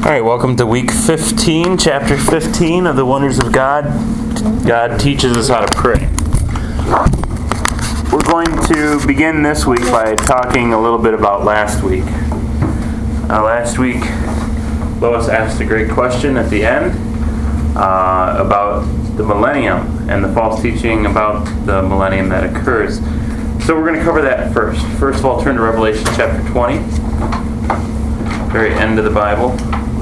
All right, welcome to week 15, chapter 15 of the Wonders of God. God teaches us how to pray. We're going to begin this week by talking a little bit about last week. Last week, Lois asked a great question at the end about the millennium and the false teaching about the millennium that occurs. So we're going to cover that first. First of all, turn to Revelation chapter 20, very end of the Bible.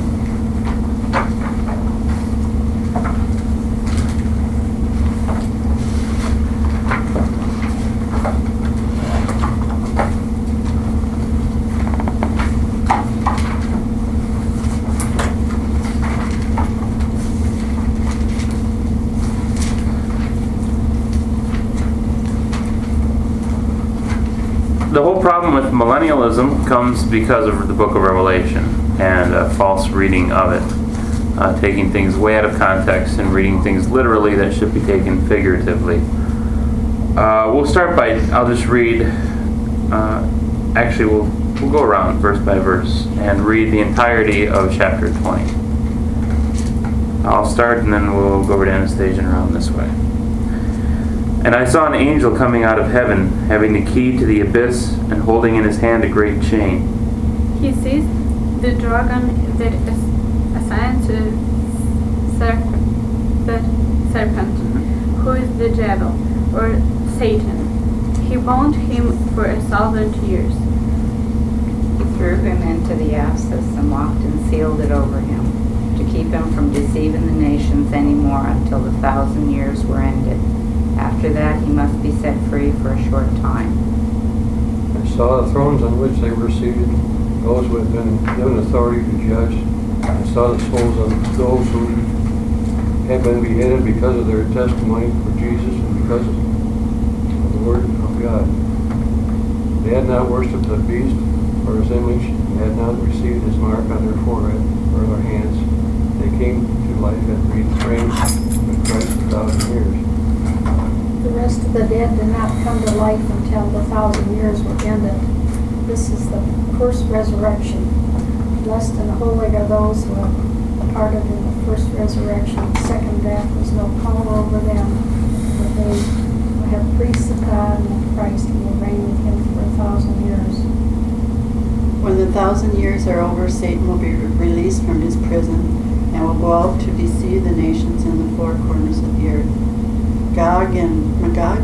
The whole problem with millennialism comes because of the book of Revelation and a false reading of it. Taking things way out of context and reading things literally that should be taken figuratively. We'll start by, I'll just read, we'll go around verse by verse and read the entirety of chapter 20. I'll start and then we'll go over to Anastasia and around this way. And I saw an angel coming out of heaven, having the key to the abyss, and holding in his hand a great chain. He seized the dragon that is assigned to the serpent, who is the devil, or Satan. He bound him for 1,000 years. He threw him into the abysses and locked and sealed it over him, to keep him from deceiving the nations any more until the 1,000 years were ended. After that, he must be set free for a short time. I saw the thrones on which they were seated, those who had been given authority to judge. I saw the souls of those who had been beheaded because of their testimony for Jesus and because of the Word of God. They had not worshipped the beast or his image, and had not received his mark on their forehead or their hands. They came to life and reigned with Christ 1,000 years. The rest of the dead did not come to life until the 1,000 years were ended. This is the first resurrection. Blessed and holy are those who have parted in the first resurrection. The second death was no power over them, but they have priests of God and of Christ and will reign with him for 1,000 years. When the 1,000 years are over, Satan will be released from his prison and will go out to deceive the nations in the four corners of the earth. Gog and Magog?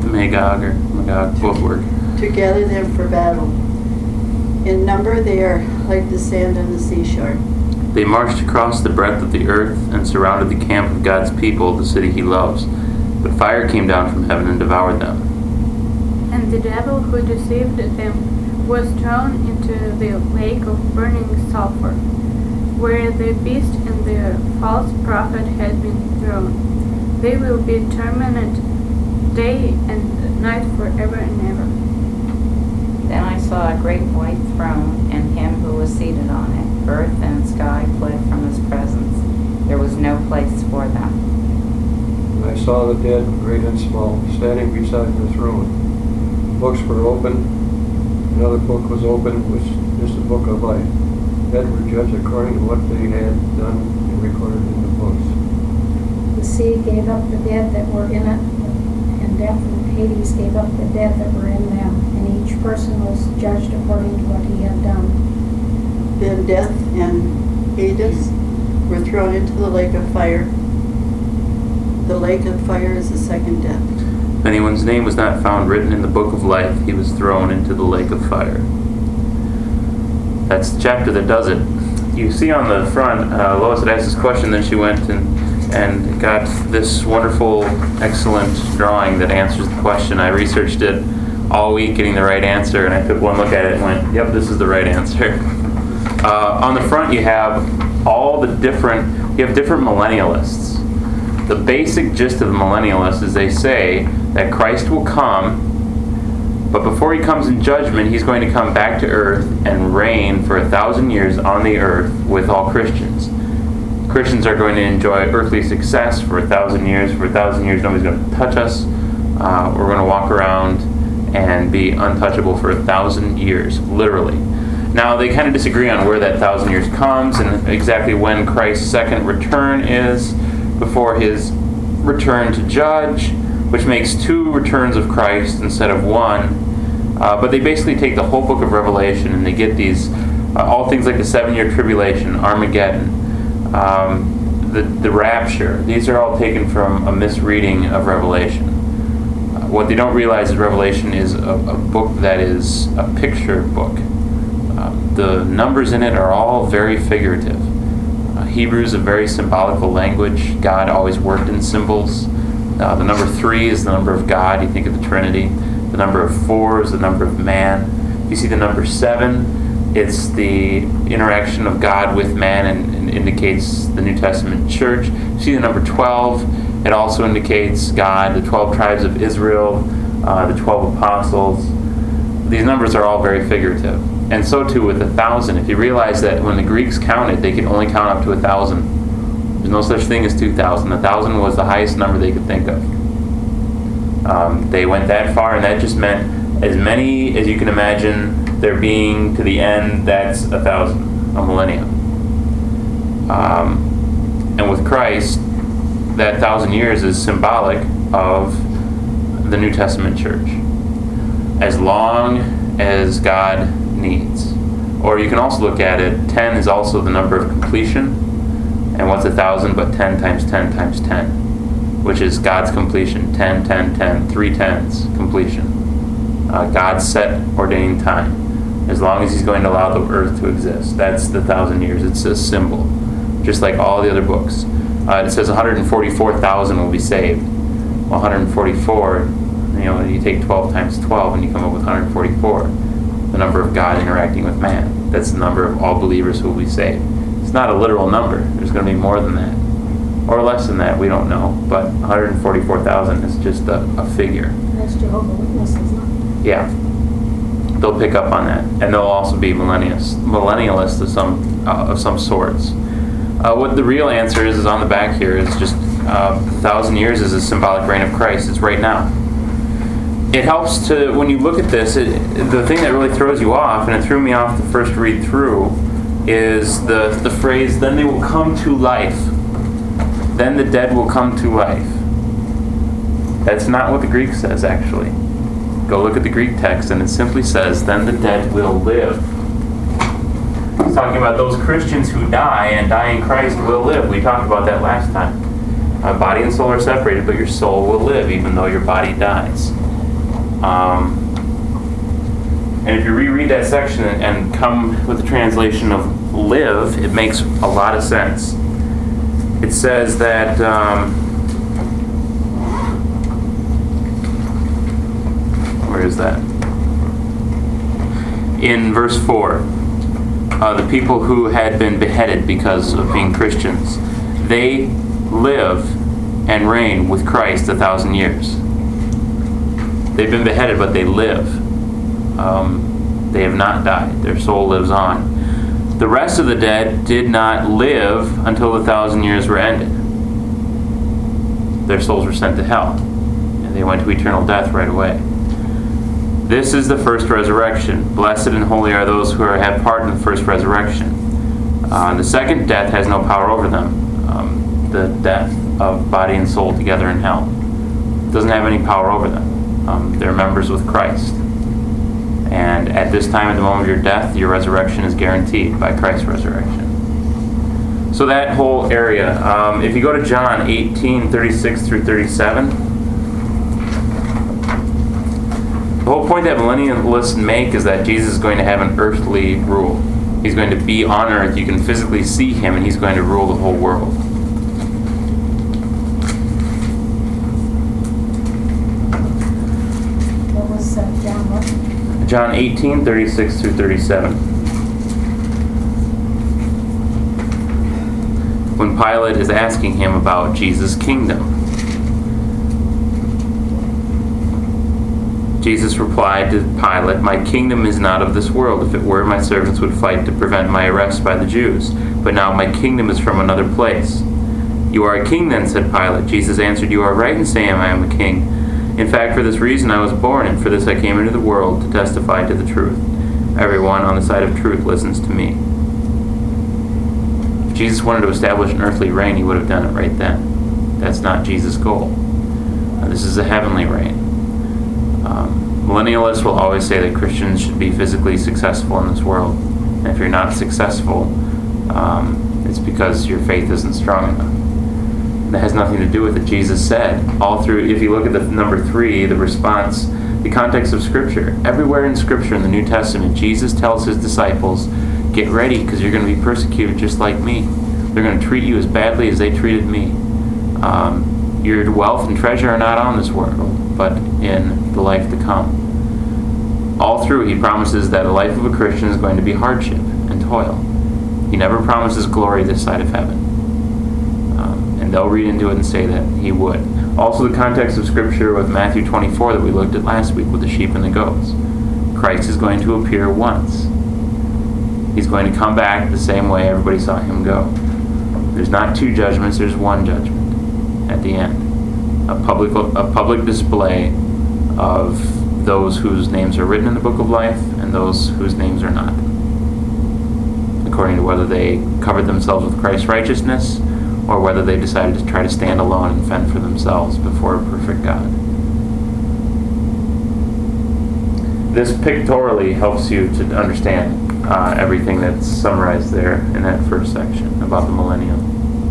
Magog, both work. To gather them for battle. In number they are like the sand on the seashore. They marched across the breadth of the earth and surrounded the camp of God's people, the city he loves. But fire came down from heaven and devoured them. And the devil who deceived them was thrown into the lake of burning sulfur, where the beast and the false prophet had been thrown. They will be tormented day and night forever and ever. Then I saw a great white throne and him who was seated on it. Earth and sky fled from his presence. There was no place for them. And I saw the dead, great and small, standing beside the throne. Books were open. Another book was opened, which is the book of life. Dead were judged according to what they had done and recorded in the books. The sea gave up the dead that were in it, and death and Hades gave up the dead that were in them, and each person was judged according to what he had done. Then death and Hades were thrown into the lake of fire. The lake of fire is the second death. If anyone's name was not found written in the book of life, he was thrown into the lake of fire. That's the chapter that does it. You see on the front, Lois had asked this question, then she went and got this wonderful, excellent drawing that answers the question. I researched it all week getting the right answer, and I took one look at it and went, yep, this is the right answer. On the front you have different millennialists. The basic gist of the millennialists is they say that Christ will come, but before he comes in judgment, he's going to come back to earth and reign for 1,000 years on the earth with all Christians. Christians are going to enjoy earthly success for 1,000 years. For 1,000 years, nobody's going to touch us. We're going to walk around and be untouchable for 1,000 years, literally. Now, they kind of disagree on where that 1,000 years comes and exactly when Christ's second return is before his return to judge, which makes 2 returns of Christ instead of 1. But they basically take the whole book of Revelation and they get these, all things like the 7-year tribulation, Armageddon, the rapture. These are all taken from a misreading of Revelation. What they don't realize is Revelation is a book that is a picture book. The numbers in it are all very figurative. Hebrew is a very symbolical language. God always worked in symbols. The number 3 is the number of God. You think of the Trinity. The number of 4 is the number of man. You see the number 7, it's the interaction of God with man and indicates the New Testament church. You see the number 12, it also indicates God, the 12 tribes of Israel, the 12 apostles. These numbers are all very figurative. And so too with 1,000. If you realize that when the Greeks counted, they could only count up to 1,000. There's no such thing as 2,000. 1,000 was the highest number they could think of. They went that far, and that just meant as many as you can imagine there being to the end. That's 1,000, a millennium. And with Christ, that 1,000 years is symbolic of the New Testament church. As long as God needs. Or you can also look at it, 10 is also the number of completion. And what's 1,000 but 10 times 10 times 10? Which is God's completion. 10, 10, 10. 3 tens, completion. God's set ordained time. As long as he's going to allow the earth to exist. That's the 1,000 years. It's a symbol. Just like all the other books. It says 144,000 will be saved. Well, 144, you take 12 times 12 and you come up with 144. The number of God interacting with man. That's the number of all believers who will be saved. It's not a literal number. There's going to be more than that. Or less than that, we don't know. But 144,000 is just a figure. That's Jehovah's Witnesses, not? Yeah. They'll pick up on that. And they'll also be millennialists of some sorts. What the real answer is on the back here is just 1,000 years is a symbolic reign of Christ. It's right now. It helps to, when you look at this, the thing that really throws you off, and it threw me off the first read through, is the phrase, then they will come to life. Then the dead will come to life. That's not what the Greek says, actually. Go look at the Greek text, and it simply says, then the dead will live. It's talking about those Christians who die, and die in Christ will live. We talked about that last time. Body and soul are separated, but your soul will live, even though your body dies. And if you reread that section and come with the translation of live, it makes a lot of sense. It says that where is that? In verse 4, the people who had been beheaded because of being Christians, they live and reign with Christ 1,000 years. They've been beheaded, but they live. They have not died. Their soul lives on. The rest of the dead did not live until the 1,000 years were ended. Their souls were sent to hell, and they went to eternal death right away. This is the first resurrection. Blessed and holy are those who have part in the first resurrection. The second death has no power over them. The death of body and soul together in hell doesn't have any power over them. They're members with Christ. And at this time, at the moment of your death, your resurrection is guaranteed by Christ's resurrection. So that whole area, if you go to John 18:36 through 37, the whole point that millennialists make is that Jesus is going to have an earthly rule. He's going to be on earth. You can physically see him, and he's going to rule the whole world. What was John what? John 18:36 through 37. When Pilate is asking him about Jesus' kingdom, Jesus replied to Pilate, "My kingdom is not of this world. If it were, my servants would fight to prevent my arrest by the Jews. But now my kingdom is from another place." "You are a king then," said Pilate. Jesus answered, "You are right in saying I am a king. In fact, for this reason I was born, and for this I came into the world, to testify to the truth. Everyone on the side of truth listens to me. If Jesus wanted to establish an earthly reign, he would have done it right then. That's not Jesus' goal. This is a heavenly reign. Millennialists will always say that Christians should be physically successful in this world. And if you're not successful, it's because your faith isn't strong enough. That has nothing to do with it. Jesus said, all through, if you look at the number 3, the response, the context of Scripture, everywhere in Scripture in the New Testament, Jesus tells his disciples, get ready because you're going to be persecuted just like me. They're going to treat you as badly as they treated me. Your wealth and treasure are not on this world, but in the life to come. All through, he promises that the life of a Christian is going to be hardship and toil. He never promises glory this side of heaven. And they'll read into it and say that he would. Also, the context of Scripture with Matthew 24 that we looked at last week with the sheep and the goats. Christ is going to appear once. He's going to come back the same way everybody saw him go. There's not 2 judgments, there's 1 judgment at the end. A public display of those whose names are written in the book of life and those whose names are not, according to whether they covered themselves with Christ's righteousness or whether they decided to try to stand alone and fend for themselves before a perfect God. This pictorially helps you to understand everything that's summarized there in that first section about the millennium.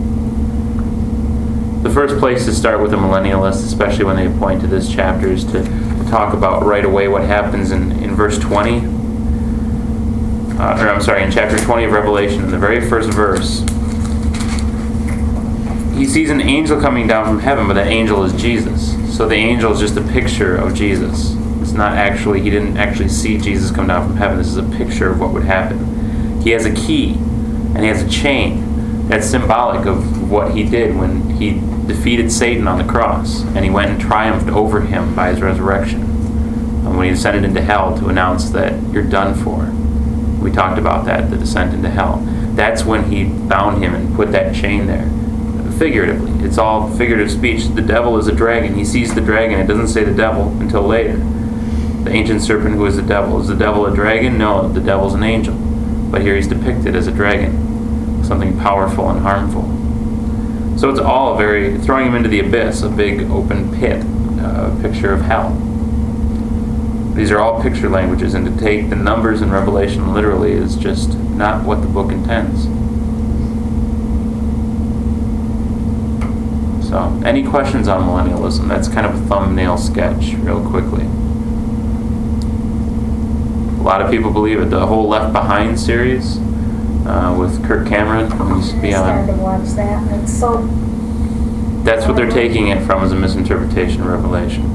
The first place to start with a millennialist, especially when they point to this chapter, is to talk about right away what happens in verse 20. In chapter 20 of Revelation, in the very first verse. He sees an angel coming down from heaven, but that angel is Jesus. So the angel is just a picture of Jesus. It's not actually, he didn't actually see Jesus come down from heaven. This is a picture of what would happen. He has a key, and he has a chain. That's symbolic of what he did when he defeated Satan on the cross, and he went and triumphed over him by his resurrection. And when he descended into hell to announce that you're done for. We talked about that, the descent into hell. That's when he bound him and put that chain there. Figuratively. It's all figurative speech. The devil is a dragon. He sees the dragon. It doesn't say the devil until later. The ancient serpent who is the devil. Is the devil a dragon? No, the devil's an angel. But here he's depicted as a dragon. Something powerful and harmful. So it's all throwing him into the abyss, a big open pit, a picture of hell. These are all picture languages, and to take the numbers in Revelation literally is just not what the book intends. So, any questions on millennialism? That's kind of a thumbnail sketch, real quickly. A lot of people believe it. The whole Left Behind series with Kirk Cameron used to be on. I started to watch that, and it's so... That's what they're taking it from, as a misinterpretation of Revelation.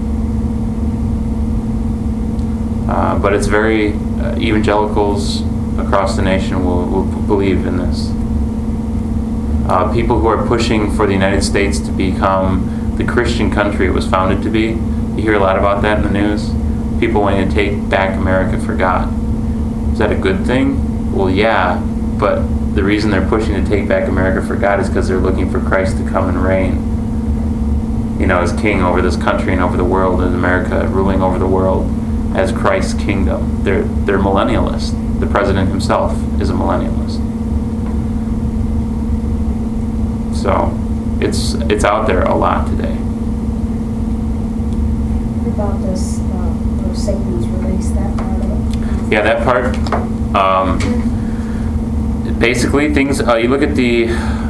But it's very... evangelicals across the nation will believe in this. People who are pushing for the United States to become the Christian country it was founded to be. You hear a lot about that in the news. People wanting to take back America for God. Is that a good thing? Well, yeah, but the reason they're pushing to take back America for God is because they're looking for Christ to come and reign, as king over this country and over the world, as America ruling over the world as Christ's kingdom. They're millennialists. The president himself is a millennialist. So it's out there a lot today. What about this, where Satan's released, that part of it? Yeah, that part. Basically, things. You look at the.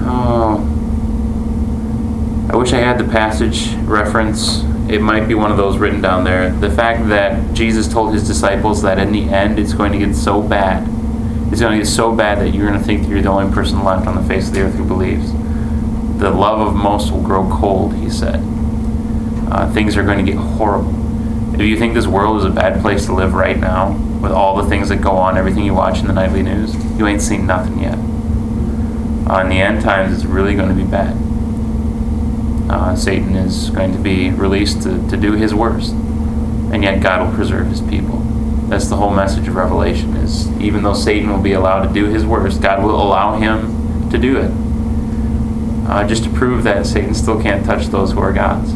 I wish I had the passage reference. It might be one of those written down there. The fact that Jesus told his disciples that in the end it's going to get so bad. It's going to get so bad that you're going to think that you're the only person left on the face of the earth who believes. The love of most will grow cold, he said. Things are going to get horrible. If you think this world is a bad place to live right now, with all the things that go on, everything you watch in the nightly news, you ain't seen nothing yet. In the end times, it's really going to be bad. Satan is going to be released to do his worst, and yet God will preserve his people. That's the whole message of Revelation, is even though Satan will be allowed to do his worst, God will allow him to do it. Just to prove that Satan still can't touch those who are God's.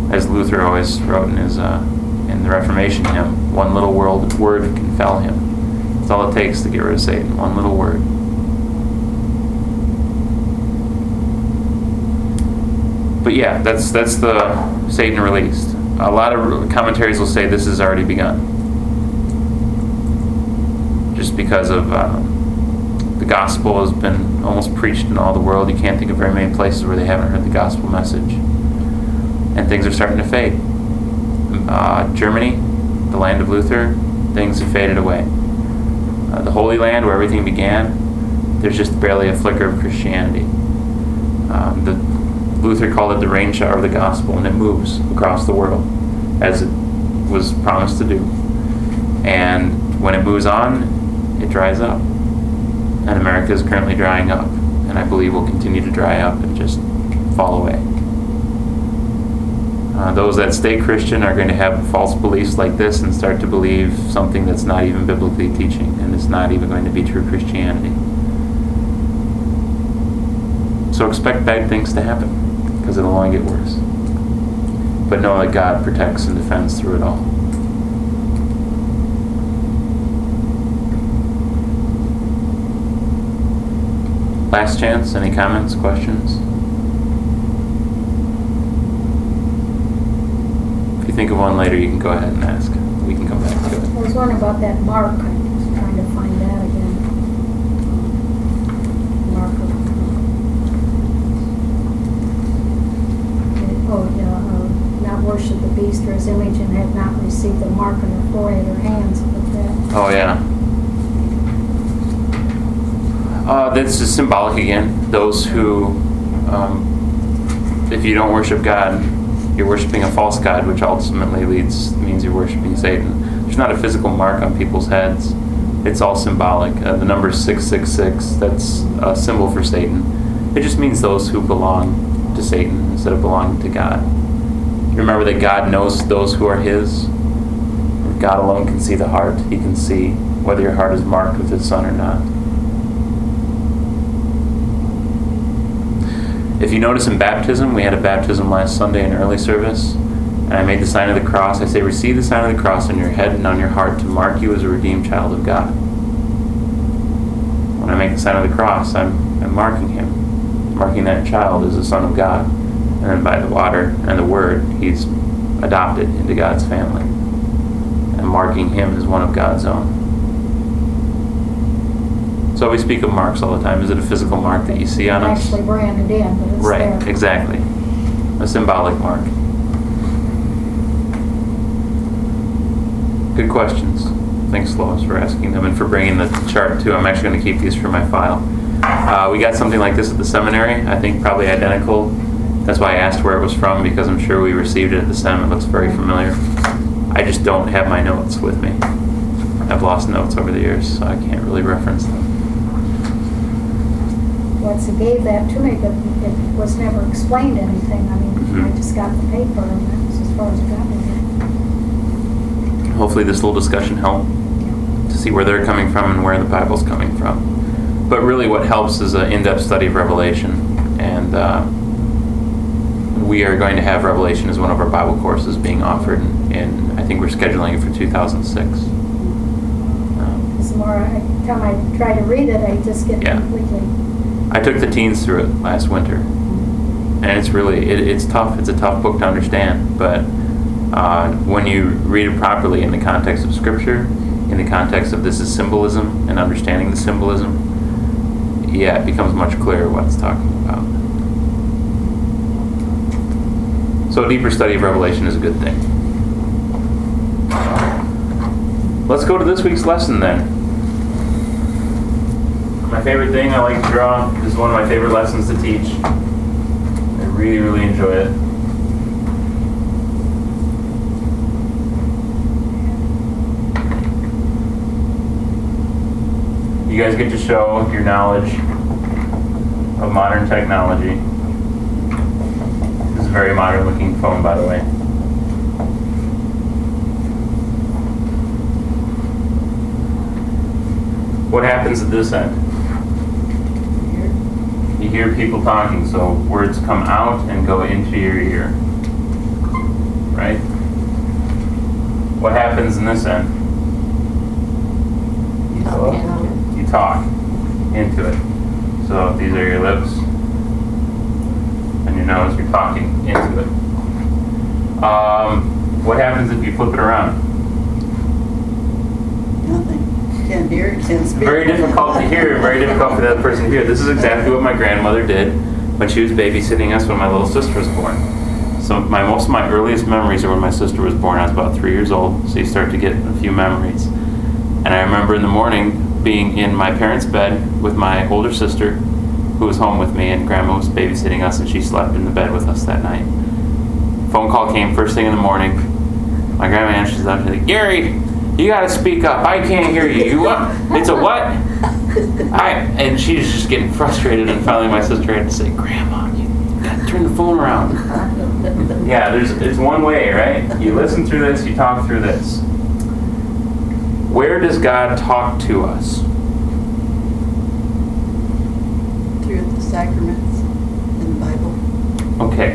as Luther always wrote in his in the Reformation hymn, one little word can fell him. That's all it takes to get rid of Satan. One little word. But yeah, that's the Satan released. A lot of commentaries will say this has already begun, just because of the gospel has been almost preached in all the world. You can't think of very many places where they haven't heard the gospel message, and things are starting to fade. Germany, the land of Luther, things have faded away. The Holy Land, where everything began, there's just barely a flicker of Christianity. Luther called it the rain shower of the gospel, and it moves across the world as it was promised to do. And when it moves on, it dries up. And America is currently drying up, and I believe will continue to dry up and just fall away. Those that stay Christian are going to have false beliefs like this and start to believe something that's not even biblically teaching, and it's not even going to be true Christianity. So expect bad things to happen, because it'll only get worse. But know that God protects and defends through it all. Last chance, any comments, questions? If you think of one later, you can go ahead and ask. We can come back to it. I was wondering about that mark. I was trying to find that again. Mark of, not worship the beast or his image, and have not received the mark on their forehead or hands. But that. Oh, yeah. This is symbolic again. Those who, if you don't worship God, you're worshiping a false god, which ultimately means you're worshiping Satan. There's not a physical mark on people's heads. It's all symbolic. The number 666, that's a symbol for Satan. It just means those who belong to Satan instead of belonging to God. Remember that God knows those who are His. God alone can see the heart. He can see whether your heart is marked with His Son or not. If you notice in baptism, we had a baptism last Sunday in early service, and I made the sign of the cross. I say, receive the sign of the cross on your head and on your heart to mark you as a redeemed child of God. When I make the sign of the cross, I'm marking him, marking that child as a son of God. And then by the water and the word, he's adopted into God's family, and marking him as one of God's own. So we speak of marks all the time. Is it a physical mark that you see on us? Actually branded in, but it's right, there. Exactly. A symbolic mark. Good questions. Thanks, Lois, for asking them and for bringing the chart too. I'm actually going to keep these for my file. We got something like this at the seminary. I think probably identical. That's why I asked where it was from, because I'm sure we received it at the sem. It looks very familiar. I just don't have my notes with me. I've lost notes over the years, so I can't really reference them. Once he gave that to me, but it was never explained anything. I mean, I just got the paper, and that's as far as it got me. Hopefully this little discussion helped to see where they're coming from and where the Bible's coming from. But really what helps is an in-depth study of Revelation. And we are going to have Revelation as one of our Bible courses being offered, and I think we're scheduling it for 2006. The more time I try to read it, I just get completely... I took the teens through it last winter, and it's really, it's tough. It's a tough book to understand, but when you read it properly in the context of Scripture, in the context of this is symbolism and understanding the symbolism, it becomes much clearer what it's talking about. So a deeper study of Revelation is a good thing. Let's go to this week's lesson then. My favorite thing I like to draw. This is one of my favorite lessons to teach. I really, really enjoy it. You guys get to show your knowledge of modern technology. This is a very modern looking phone, by the way. What happens at this end? You hear people talking, so words come out and go into your ear. right? What happens in this end? You talk into it. So these are your lips and your nose, you're talking into it. What happens if you flip it around? Nothing. Can't hear, can't speak. Very difficult to hear, very difficult for the other person to hear. This is exactly what my grandmother did when she was babysitting us when my little sister was born. So most of my earliest memories are when my sister was born. I was about 3 years old, so you start to get a few memories. And I remember in the morning being in my parents' bed with my older sister, who was home with me, and Grandma was babysitting us, and she slept in the bed with us that night. Phone call came first thing in the morning. My grandma answers up, she's like, "Gary, you gotta speak up. I can't hear you." "You what? It's a what?" And she's just getting frustrated, and finally my sister had to say, "Grandma, you gotta turn the phone around." Yeah, it's one way, right? You listen through this, you talk through this. Where does God talk to us? Through the sacraments in the Bible. Okay.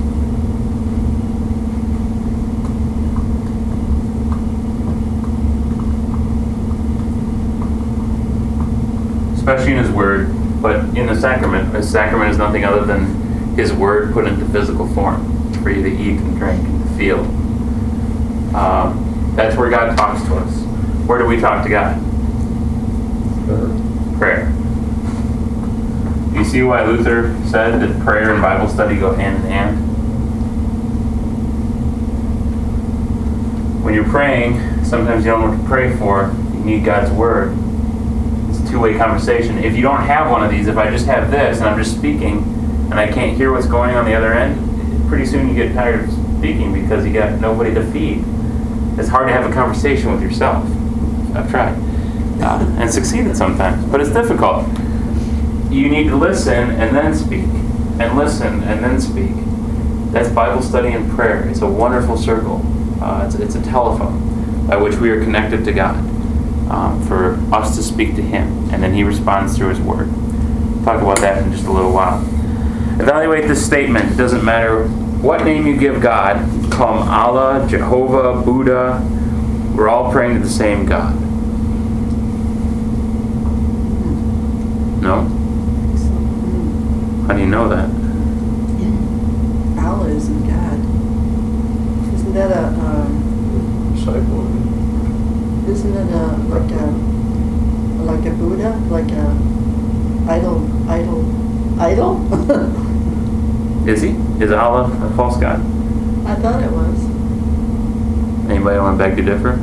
Especially in His Word, but in the sacrament. A sacrament is nothing other than His Word put into physical form for you to eat and drink and to feel. That's where God talks to us. Where do we talk to God? Prayer. You see why Luther said that prayer and Bible study go hand in hand? When you're praying, sometimes you don't know what to pray for. You need God's Word. It's a two-way conversation. If you don't have one of these, if I just have this and I'm just speaking and I can't hear what's going on the other end, pretty soon you get tired of speaking because you got nobody to feed. It's hard to have a conversation with yourself. I've tried and succeeded sometimes, but it's difficult. You need to listen and then speak, and listen and then speak. That's Bible study and prayer. It's a wonderful circle. It's a telephone by which we are connected to God, for us to speak to Him, and then He responds through His Word. We'll talk about that in just a little while. Evaluate this statement. It doesn't matter what name you give God. Call Him Allah, Jehovah, Buddha. We're all praying to the same God. No? How do you know that? Allah isn't God. Isn't that Disciple. isn't it like a Buddha? Like a idol? Is he? Is Allah a false God? I thought it was. Anybody want to beg to differ?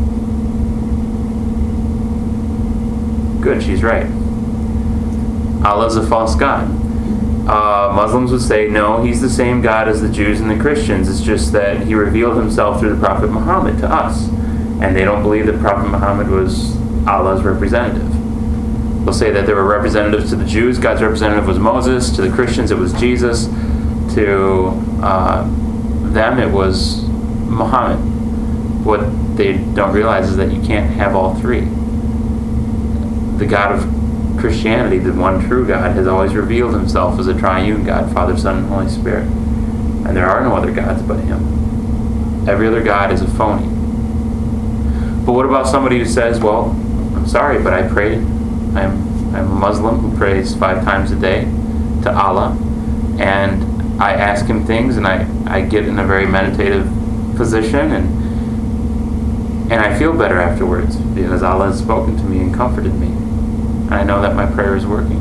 Good, she's right. Allah's a false God. Muslims would say, no, He's the same God as the Jews and the Christians. It's just that He revealed Himself through the Prophet Muhammad to us. And they don't believe that Prophet Muhammad was Allah's representative. They'll say that there were representatives to the Jews. God's representative was Moses. To the Christians, it was Jesus. To them, it was Muhammad. What they don't realize is that you can't have all three. The God of Christianity, the one true God, has always revealed Himself as a triune God, Father, Son, and Holy Spirit. And there are no other gods but Him. Every other God is a phony. But what about somebody who says, well, I'm sorry, but I pray. I'm a Muslim who prays 5 times a day to Allah, and I ask Him things, and I get in a very meditative position, and I feel better afterwards because Allah has spoken to me and comforted me. And I know that my prayer is working.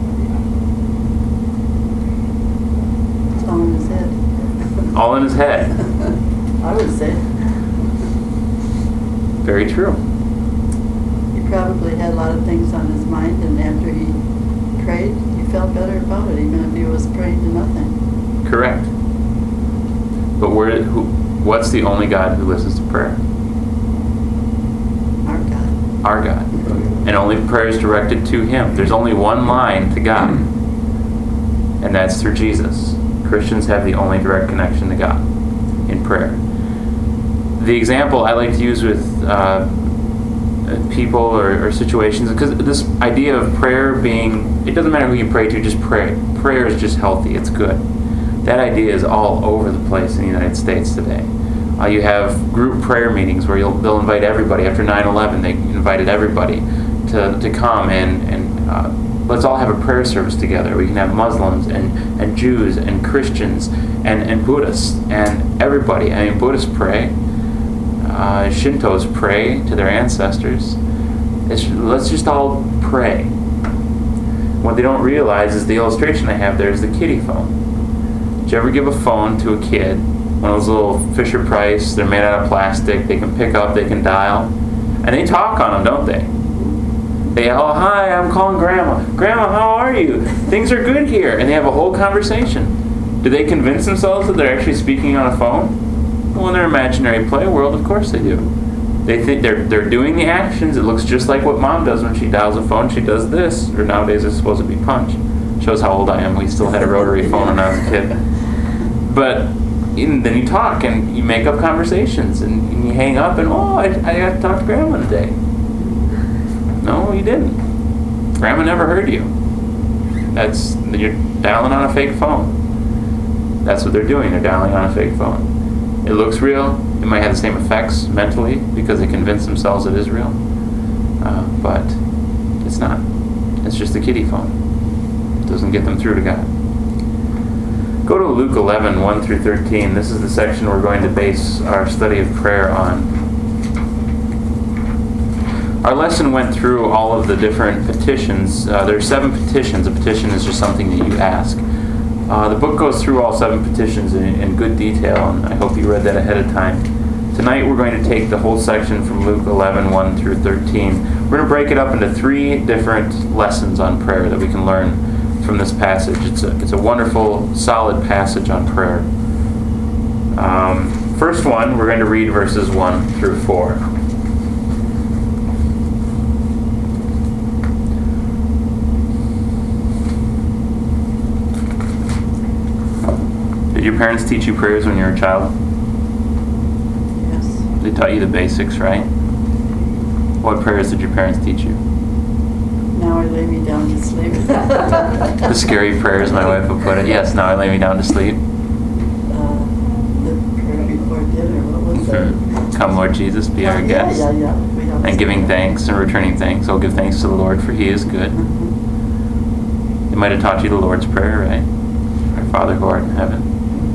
It's all in his head. All in his head. I would say. Very true. He probably had a lot of things on his mind, and after he prayed, he felt better about it, even if he was praying to nothing. Correct. But what's the only God who listens to prayer? Our God. Our God. And only prayer is directed to Him. There's only one line to God, and that's through Jesus. Christians have the only direct connection to God in prayer. The example I like to use with people or situations, because this idea of prayer being, it doesn't matter who you pray to, just pray. Prayer is just healthy, it's good. That idea is all over the place in the United States today. You have group prayer meetings where they'll invite everybody. After 9/11, they invited everybody to come and let's all have a prayer service together. We can have Muslims and Jews and Christians and Buddhists and everybody. I mean, Buddhists pray. Shintos pray to their ancestors. Let's just all pray. What they don't realize is the illustration I have there is the kiddie phone. Did you ever give a phone to a kid? One of those little Fisher-Price, they're made out of plastic, they can pick up, they can dial. And they talk on them, don't they? Oh, hi, I'm calling Grandma. Grandma, how are you? Things are good here. And they have a whole conversation. Do they convince themselves that they're actually speaking on a phone? Well, in their imaginary play world, of course they do. They think they're doing the actions. It looks just like what Mom does when she dials a phone. She does this. Or nowadays it's supposed to be punch. Shows how old I am. We still had a rotary phone when I was a kid. But then you talk and you make up conversations and you hang up and, I got to talk to Grandma today. No, you didn't. Grandma never heard you. You're dialing on a fake phone. That's what they're doing. They're dialing on a fake phone. It looks real. It might have the same effects mentally because they convince themselves it is real. But it's not. It's just a kiddie phone. It doesn't get them through to God. Go to Luke 11, 1 through 13. This is the section we're going to base our study of prayer on. Our lesson went through all of the different petitions. There are 7 petitions. A petition is just something that you ask. The book goes through all 7 petitions in good detail, and I hope you read that ahead of time. Tonight we're going to take the whole section from Luke 11, 1 through 13. We're going to break it up into 3 different lessons on prayer that we can learn from this passage. It's a wonderful, solid passage on prayer. First one, we're going to read verses 1 through 4. Did your parents teach you prayers when you were a child? Yes. They taught you the basics, right? What prayers did your parents teach you? Now I lay me down to sleep. The scary prayers, my wife would put it. Yes, now I lay me down to sleep. The prayer before dinner, what was that? Come, Lord Jesus, be our guest. Yeah. And giving thanks and returning thanks. Oh, give thanks to the Lord, for He is good. They might have taught you the Lord's Prayer, right? Our Father who art in heaven.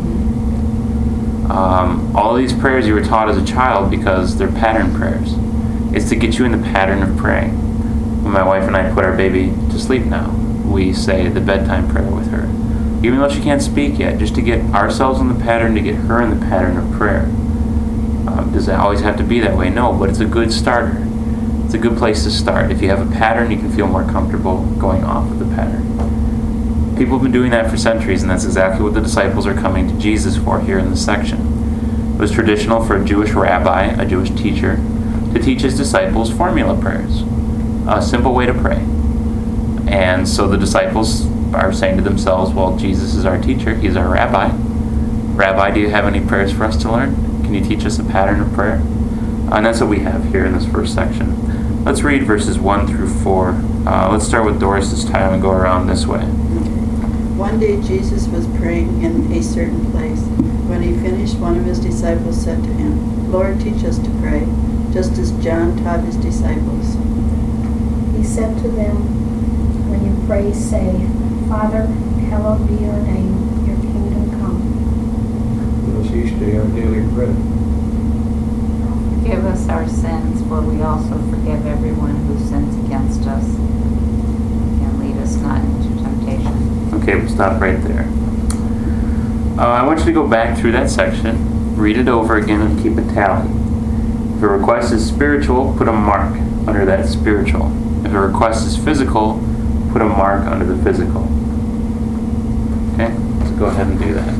All of these prayers you were taught as a child because they're pattern prayers. It's to get you in the pattern of praying. When my wife and I put our baby to sleep now, we say the bedtime prayer with her. Even though she can't speak yet, just to get ourselves in the pattern, to get her in the pattern of prayer. Does it always have to be that way? No, but it's a good starter. It's a good place to start. If you have a pattern, you can feel more comfortable going off of the pattern. People have been doing that for centuries, and that's exactly what the disciples are coming to Jesus for here in this section. It was traditional for a Jewish rabbi, a Jewish teacher, to teach his disciples formula prayers, a simple way to pray. And so the disciples are saying to themselves, well, Jesus is our teacher, He's our rabbi. Rabbi, do you have any prayers for us to learn? Can you teach us a pattern of prayer? And that's what we have here in this first section. Let's read verses 1 through 4. Let's start with Doris this time and go around this way. One day Jesus was praying in a certain place. When he finished, one of his disciples said to him, Lord, teach us to pray, just as John taught his disciples. He said to them, when you pray, say, Father, hallowed be your name, your kingdom come. Give us each day our daily bread. Forgive us our sins, for we also forgive everyone who sins against us. And lead us not into temptation. Okay, we'll stop right there. I want you to go back through that section, read it over again, and keep a tally. If a request is spiritual, put a mark under that spiritual. If a request is physical, put a mark under the physical. Okay, let's go ahead and do that.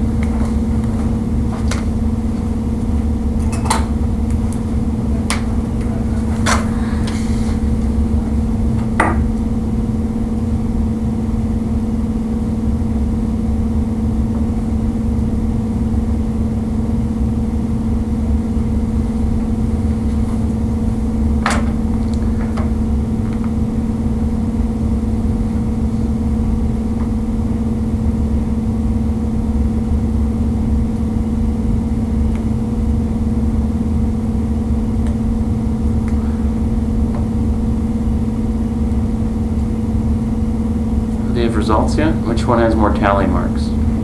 results yet? Which one has more tally marks?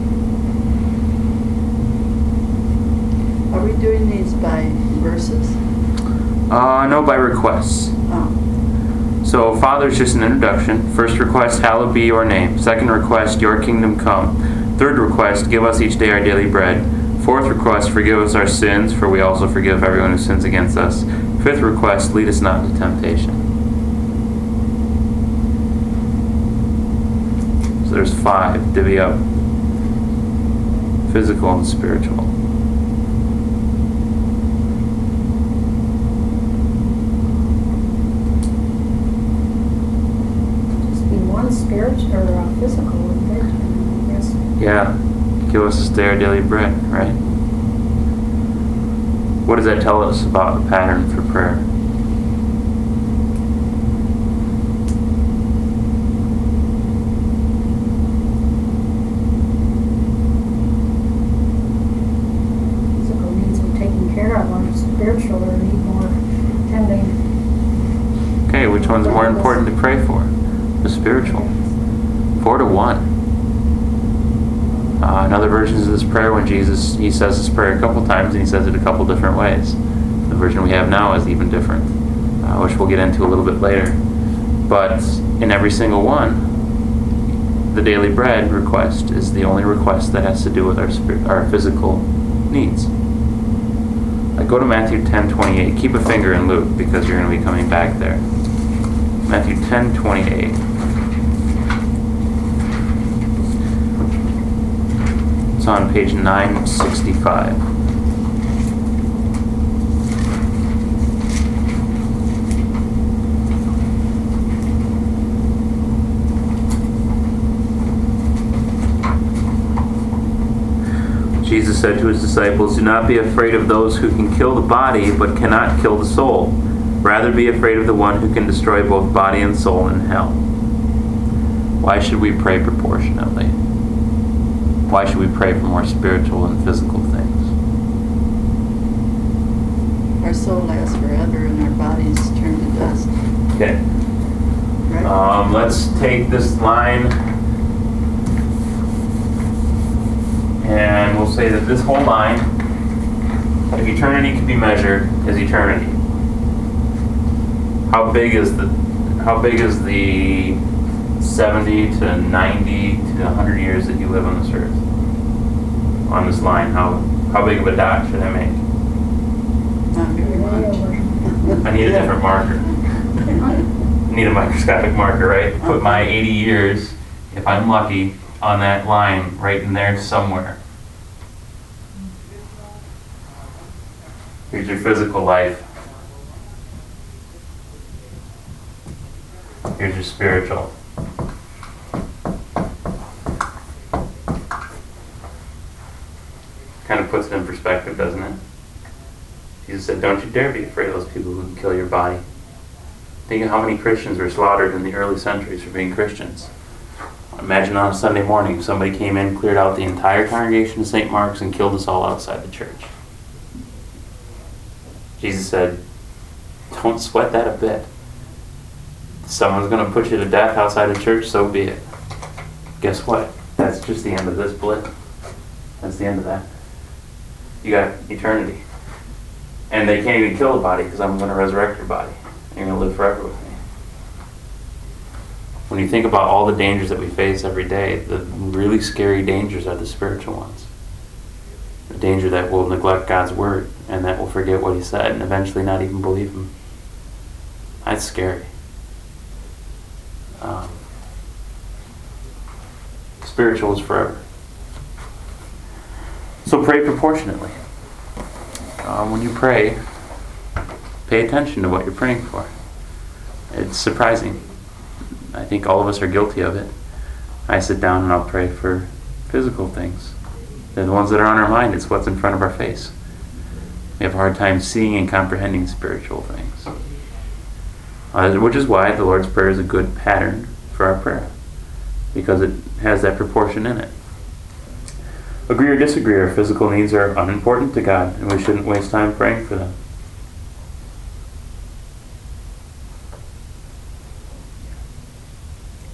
Are we doing these by verses? No, by requests. Oh, So Father's just an introduction. First request, hallowed be your name. Second request, your kingdom come. Third request, give us each day our daily bread. Fourth request, forgive us our sins, for we also forgive everyone who sins against us. Fifth request, lead us not into temptation. So there's 5. Divvy up. Physical and spiritual. Just be one spiritual or physical with it, I guess. Yeah. Give us this day our daily bread, right? What does that tell us about the pattern for prayer? Physical needs are taken care of, or spiritual or need more tending. Okay, which one's more important to pray for? The spiritual. 4 to 1. In other versions of this prayer, when Jesus, he says this prayer a couple times, and he says it a couple different ways. The version we have now is even different, which we'll get into a little bit later. But in every single one, the daily bread request is the only request that has to do with our physical needs. Go to Matthew 10:28. Keep a finger in Luke, because you're going to be coming back there. Matthew 10:28. It's on page 965. Jesus said to his disciples, "Do not be afraid of those who can kill the body, but cannot kill the soul. Rather be afraid of the one who can destroy both body and soul in hell." Why should we pray proportionately? Why should we pray for more spiritual and physical things? our soul lasts forever and our bodies turn to dust. Okay. Right? Let's take this line and we'll say that this whole line, if eternity could be measured, is eternity. How big is the 70 to 90 to 100 years that you live on this earth? On this line, how big of a dot should I make? Not very much. I need a different marker. I need a microscopic marker, right? Put my 80 years, if I'm lucky, on that line right in there somewhere. Here's your physical life. Here's your spiritual. Kind of puts it in perspective, doesn't it? Jesus said, don't you dare be afraid of those people who can kill your body. Think of how many Christians were slaughtered in the early centuries for being Christians. Imagine on a Sunday morning, somebody came in, cleared out the entire congregation of St. Mark's and killed us all outside the church. Jesus said, don't sweat that a bit. If someone's going to put you to death outside the church, so be it. Guess what? That's just the end of this blip. That's the end of that. You got eternity. And they can't even kill the body because I'm going to resurrect your body. And you're going to live forever with me. When you think about all the dangers that we face every day, the really scary dangers are the spiritual ones. The danger that will neglect God's word and that will forget what he said and eventually not even believe him. That's scary. Spiritual is forever. So pray proportionately. When you pray, pay attention to what you're praying for. It's surprising. I think all of us are guilty of it. I sit down and I'll pray for physical things. They're the ones that are on our mind. It's what's in front of our face. We have a hard time seeing and comprehending spiritual things. Which is why the Lord's Prayer is a good pattern for our prayer. Because it has that proportion in it. Agree or disagree, our physical needs are unimportant to God, and we shouldn't waste time praying for them.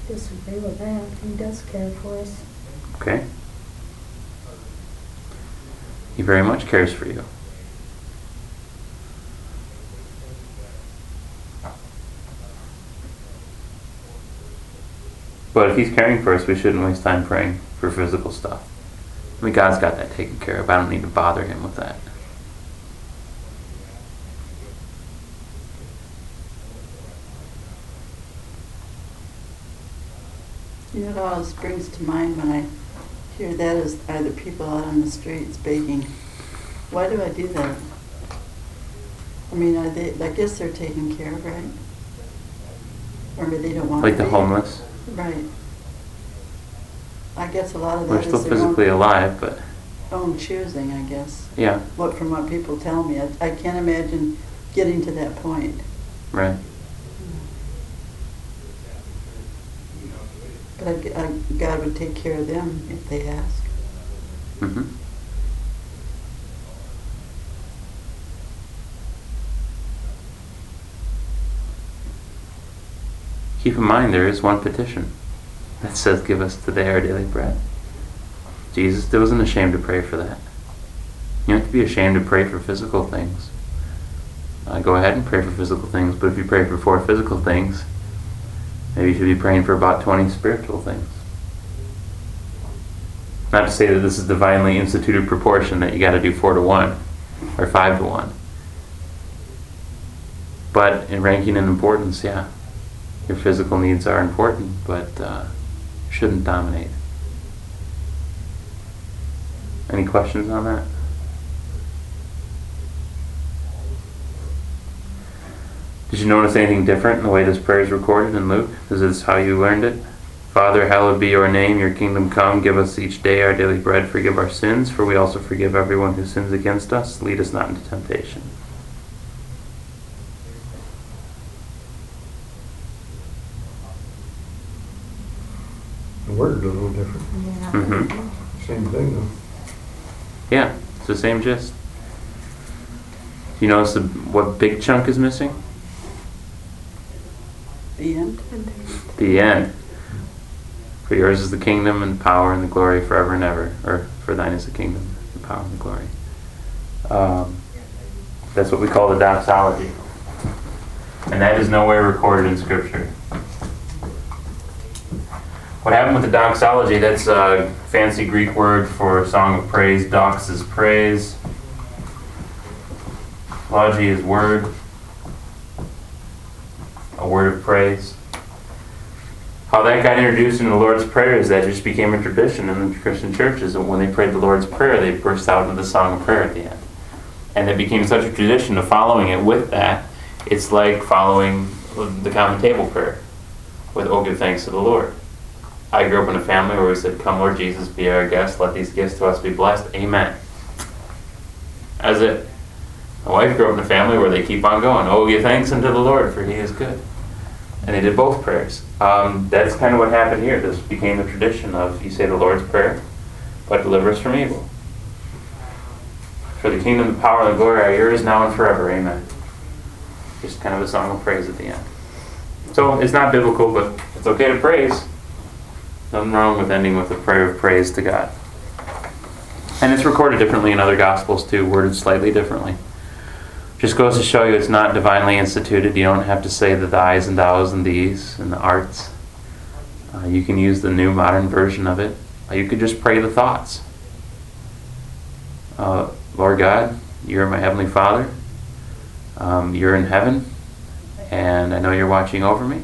disagree with that. He does care for us. Okay? He very much cares for you. But if he's caring for us, we shouldn't waste time praying for physical stuff. I mean, God's got that taken care of. I don't need to bother him with that. You know what always brings to mind when I hear that are the people out on the streets begging. Why do I do that? I mean, I guess they're taken care of, right? Or they don't want to Like the be. homeless. Right. I guess a lot of that We're is still their physically alive, but own choosing, I guess. yeah, From what people tell me. I can't imagine getting to that point. right. But God would take care of them if they ask. Mm-hmm. Keep in mind, there is one petition that says, "Give us today our daily bread." Jesus wasn't ashamed to pray for that. You don't have to be ashamed to pray for physical things. Go ahead and pray for physical things, but if you pray for 4 physical things, maybe you should be praying for about 20 spiritual things. Not to say that this is divinely instituted proportion that you got to do 4 to 1 or 5 to 1. But in ranking and importance, yeah, your physical needs are important, but shouldn't dominate. Any questions on that? Did you notice anything different in the way this prayer is recorded in Luke? Is this how you learned it? Father, hallowed be your name, your kingdom come, give us each day our daily bread, forgive our sins, for we also forgive everyone who sins against us. Lead us not into temptation. The word's a little different. Yeah. Mm-hmm. Same thing though. Yeah, it's the same gist. Do you notice what big chunk is missing? The end. The end. For yours is the kingdom and the power and the glory forever and ever. Or for thine is the kingdom, the power and the glory. That's what we call the doxology. And that is nowhere recorded in Scripture. What happened with the doxology, that's a fancy Greek word for song of praise. Dox is praise. Logy is word. A word of praise. How that got introduced into the Lord's Prayer is that it just became a tradition in the Christian churches. And when they prayed the Lord's Prayer, they burst out into the song of prayer at the end. And it became such a tradition of following it with that. It's like following the common table prayer with "Oh, give thanks to the Lord." I grew up in a family where we said, "Come, Lord Jesus, be our guest. Let these gifts to us be blessed. Amen." That's it. My wife grew up in a family where they keep on going, "Oh, give thanks unto the Lord, for he is good." And they did both prayers. That's kind of what happened here. This became the tradition of, you say the Lord's Prayer, but deliver us from evil. For the kingdom, the power, and the glory are yours now and forever. Amen. Just kind of a song of praise at the end. So it's not biblical, but it's okay to praise. Nothing wrong with ending with a prayer of praise to God. And it's recorded differently in other Gospels too, worded slightly differently. Just goes to show you it's not divinely instituted. You don't have to say the thys and thous and these and the arts. You can use the new modern version of it. You could just pray the thoughts. Lord God, you're my Heavenly Father. You're in heaven, and I know you're watching over me.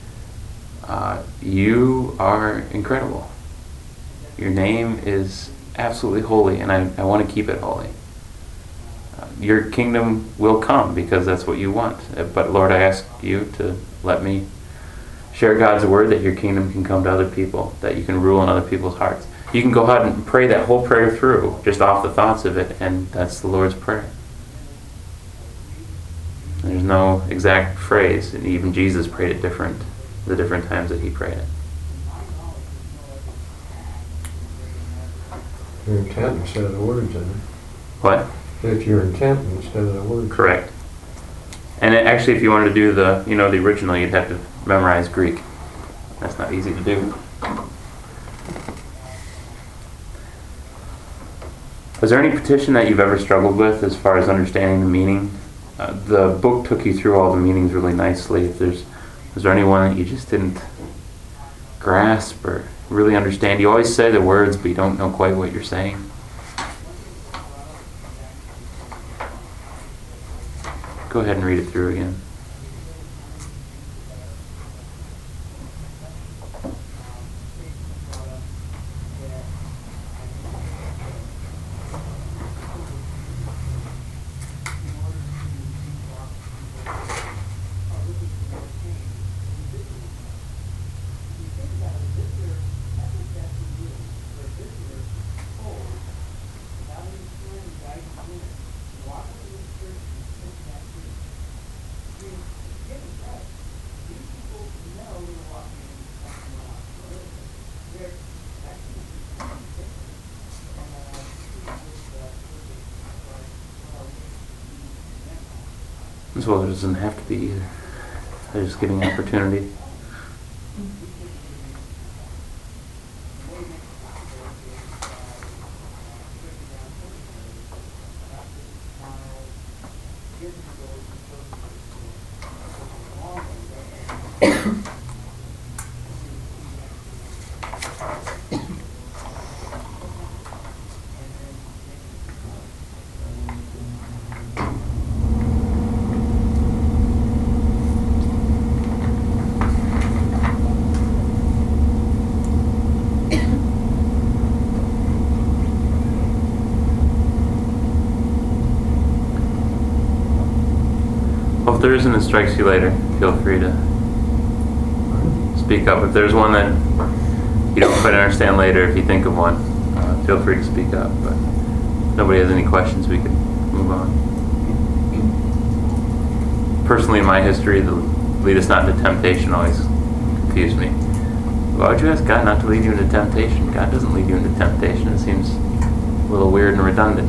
You are incredible. Your name is absolutely holy, and I want to keep it holy. Your kingdom will come because that's what you want. But Lord, I ask you to let me share God's word that your kingdom can come to other people, that you can rule in other people's hearts. You can go ahead and pray that whole prayer through, just off the thoughts of it, and that's the Lord's Prayer. There's no exact phrase, and even Jesus prayed it different, the different times that he prayed it. Your intent instead of the words in it. What? It's your intent instead of the words. Correct. And actually, if you wanted to do the original, you'd have to memorize Greek. That's not easy to do. Is there any petition that you've ever struggled with as far as understanding the meaning? The book took you through all the meanings really nicely. Is there any one that you just didn't grasp or really understand? You always say the words, but you don't know quite what you're saying. Go ahead and read it through again. Well, it doesn't have to be either. They're just giving opportunity. Well, if there isn't that strikes you later, feel free to speak up. If there's one that you don't quite understand later, if you think of one, feel free to speak up. But if nobody has any questions, we can move on. Personally, in my history, the lead us not into temptation always confused me. Why would you ask God not to lead you into temptation? God doesn't lead you into temptation. It seems a little weird and redundant.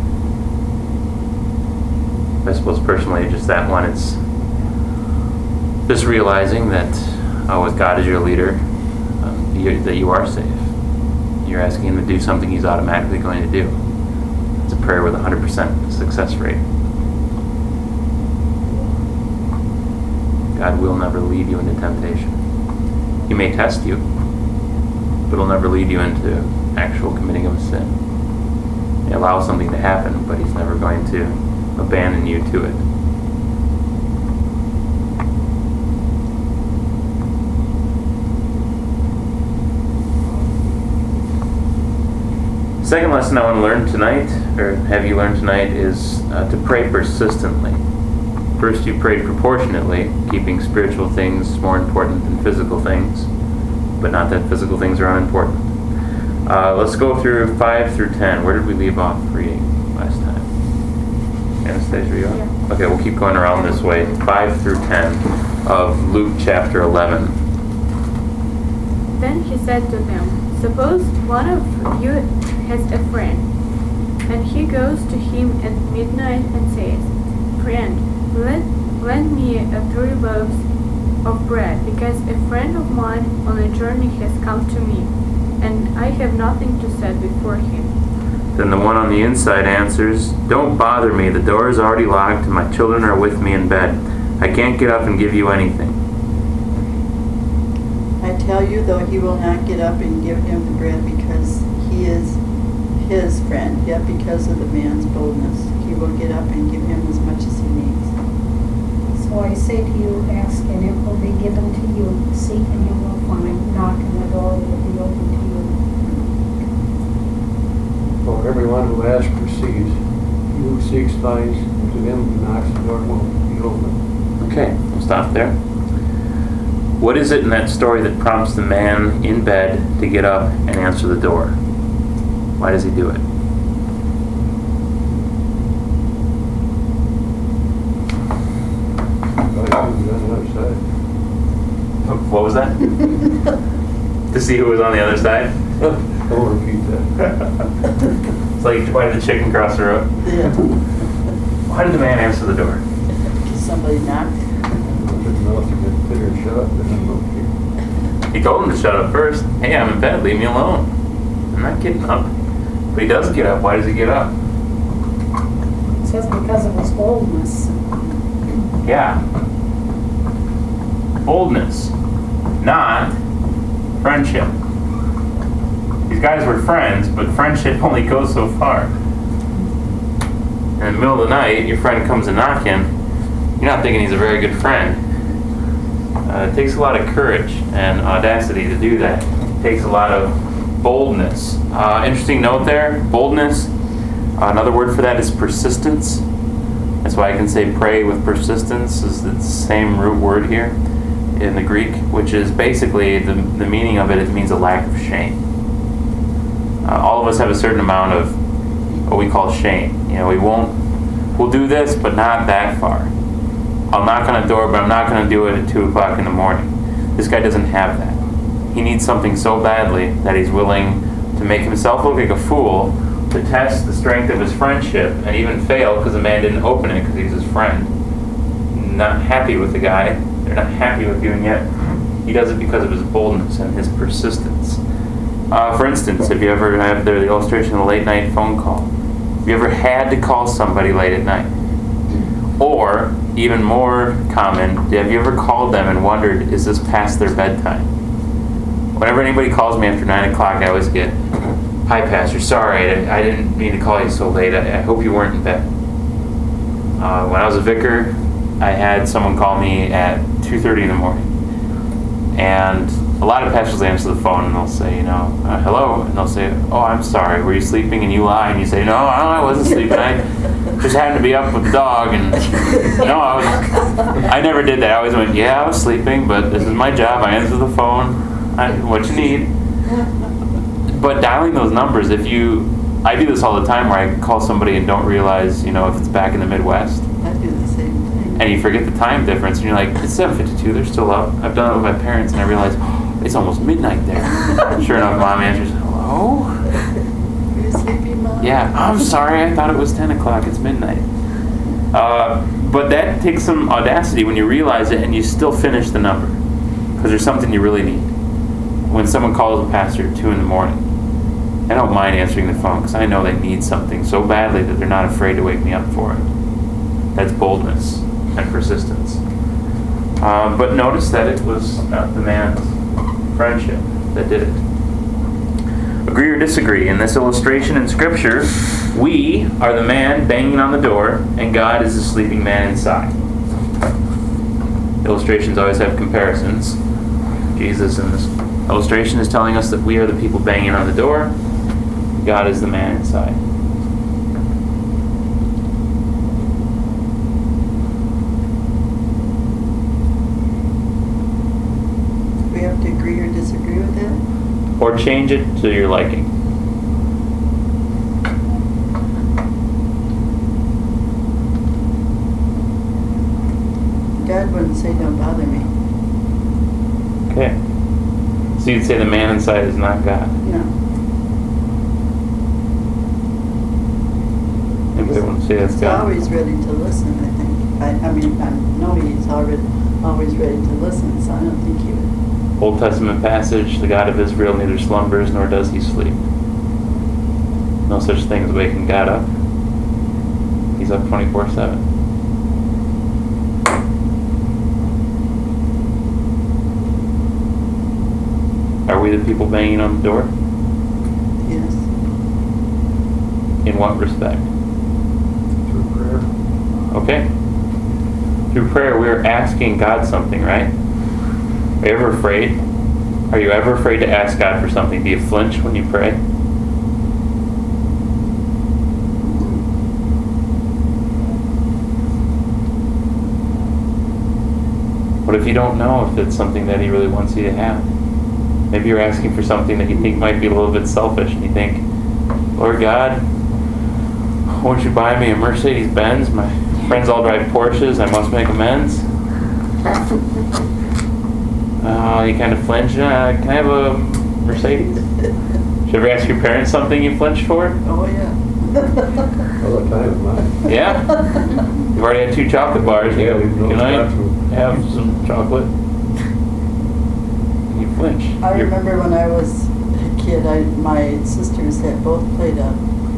I suppose personally, just that one, it's just realizing that with God as your leader, that you are safe. You're asking Him to do something He's automatically going to do. It's a prayer with 100% success rate. God will never lead you into temptation. He may test you, but He'll never lead you into actual committing of a sin. He allows something to happen, but He's never going to abandon you to it. Second lesson I want to learn tonight, or have you learn tonight, is to pray persistently. First, you prayed proportionately, keeping spiritual things more important than physical things, but not that physical things are unimportant. Let's go through 5 through 10. Where did we leave off reading last time? Anastasia, are you on? Yeah. Okay, we'll keep going around this way. 5 through 10 of Luke chapter 11. Then he said to them, "Suppose one of you has a friend, and he goes to him at midnight and says, 'Friend, lend me 3 loaves of bread, because a friend of mine on a journey has come to me, and I have nothing to set before him.' Then the one on the inside answers, 'Don't bother me, the door is already locked and my children are with me in bed. I can't get up and give you anything.' I tell you, though he will not get up and give him the bread because he is his friend, yet because of the man's boldness, he will get up and give him as much as he needs. So I say to you, ask and it will be given to you. Seek and you will find. Knock and the door will be open to you. For everyone who asks receives. He who seeks finds, and to him who knocks the door will be open. Okay, we'll stop there. What is it in that story that prompts the man in bed to get up and answer the door? Why does he do it? What was that? To see who was on the other side? I'll repeat that. It's like, why did the chicken cross the road? Yeah. Why did the man answer the door? Somebody knocked. I didn't know if you could figure it shut, but I'm okay. He He told him to shut up first. Hey, I'm in bed. Leave me alone. I'm not getting up. But he does get up. Why does he get up? It says because of his boldness. Yeah. Boldness. Not friendship. These guys were friends, but friendship only goes so far. In the middle of the night, your friend comes a knocking. You're not thinking he's a very good friend. It takes a lot of courage and audacity to do that. It takes a lot of boldness. Interesting note there, boldness. Another word for that is persistence. That's why I can say pray with persistence is the same root word here in the Greek, which is basically the meaning of it means a lack of shame. All of us have a certain amount of what we call shame. We'll do this, but not that far. I'll knock on a door, but I'm not going to do it at 2 o'clock in the morning. This guy doesn't have that. He needs something so badly that he's willing to make himself look like a fool, to test the strength of his friendship, and even fail because the man didn't open it because he's his friend. Not happy with the guy. They're not happy with you, and yet he does it because of his boldness and his persistence. For instance, have you ever had the illustration of a late night phone call? Have you ever had to call somebody late at night? Or, even more common, have you ever called them and wondered, is this past their bedtime? Whenever anybody calls me after 9 o'clock, I always get, hi Pastor, sorry, I didn't mean to call you so late. I hope you weren't in bed. When I was a vicar, I had someone call me at 2:30 in the morning. And a lot of pastors answer the phone and they'll say, hello. And they'll say, oh, I'm sorry, were you sleeping? And you lie and you say, no, I wasn't sleeping. I just happened to be up with the dog. And I never did that. I always went, yeah, I was sleeping, but this is my job. I answer the phone. What you need. But dialing those numbers, I do this all the time where I call somebody and don't realize, if it's back in the Midwest. I do the same thing. And you forget the time difference, and you're like, it's 7:52, they're still up. I've done it with my parents, and I realize, it's almost midnight there. Sure enough, Mom answers, hello? Are you sleepy, Mom? Yeah, I'm sorry, I thought it was 10 o'clock, it's midnight. But that takes some audacity when you realize it, and you still finish the number. Because there's something you really need. When someone calls a pastor at 2 in the morning, I don't mind answering the phone because I know they need something so badly that they're not afraid to wake me up for it. That's boldness and persistence. But notice that it was not the man's friendship that did it. Agree or disagree? In this illustration in Scripture, we are the man banging on the door, and God is the sleeping man inside. Illustrations always have comparisons. Jesus in this illustration is telling us that we are the people banging on the door. God is the man inside. We have to agree or disagree with that? Or change it to your liking. God wouldn't say, don't bother me. Okay. So you'd say the man inside is not God. No. Anybody want to say that's He's God? always ready to listen, I think. I know he's always ready to listen, so I don't think he would. Old Testament passage, the God of Israel neither slumbers nor does he sleep. No such thing as waking God up. He's up 24/7. Are we the people banging on the door? Yes. In what respect? Through prayer. Okay. Through prayer, we're asking God something, right? Are you ever afraid? Are you ever afraid to ask God for something? Do you flinch when you pray? What if you don't know if it's something that He really wants you to have? Maybe you're asking for something that you think might be a little bit selfish, and you think, Lord God, won't you buy me a Mercedes-Benz? My friends all drive Porsches. I must make amends. You kind of flinch. Can I have a Mercedes? Did you ever ask your parents something you flinched for? Oh, yeah. All the time, mine. Yeah? You've already had 2 chocolate bars. Yeah, we've Can I chocolate. have some chocolate? You flinch. I remember when I was a kid, my sisters had both played a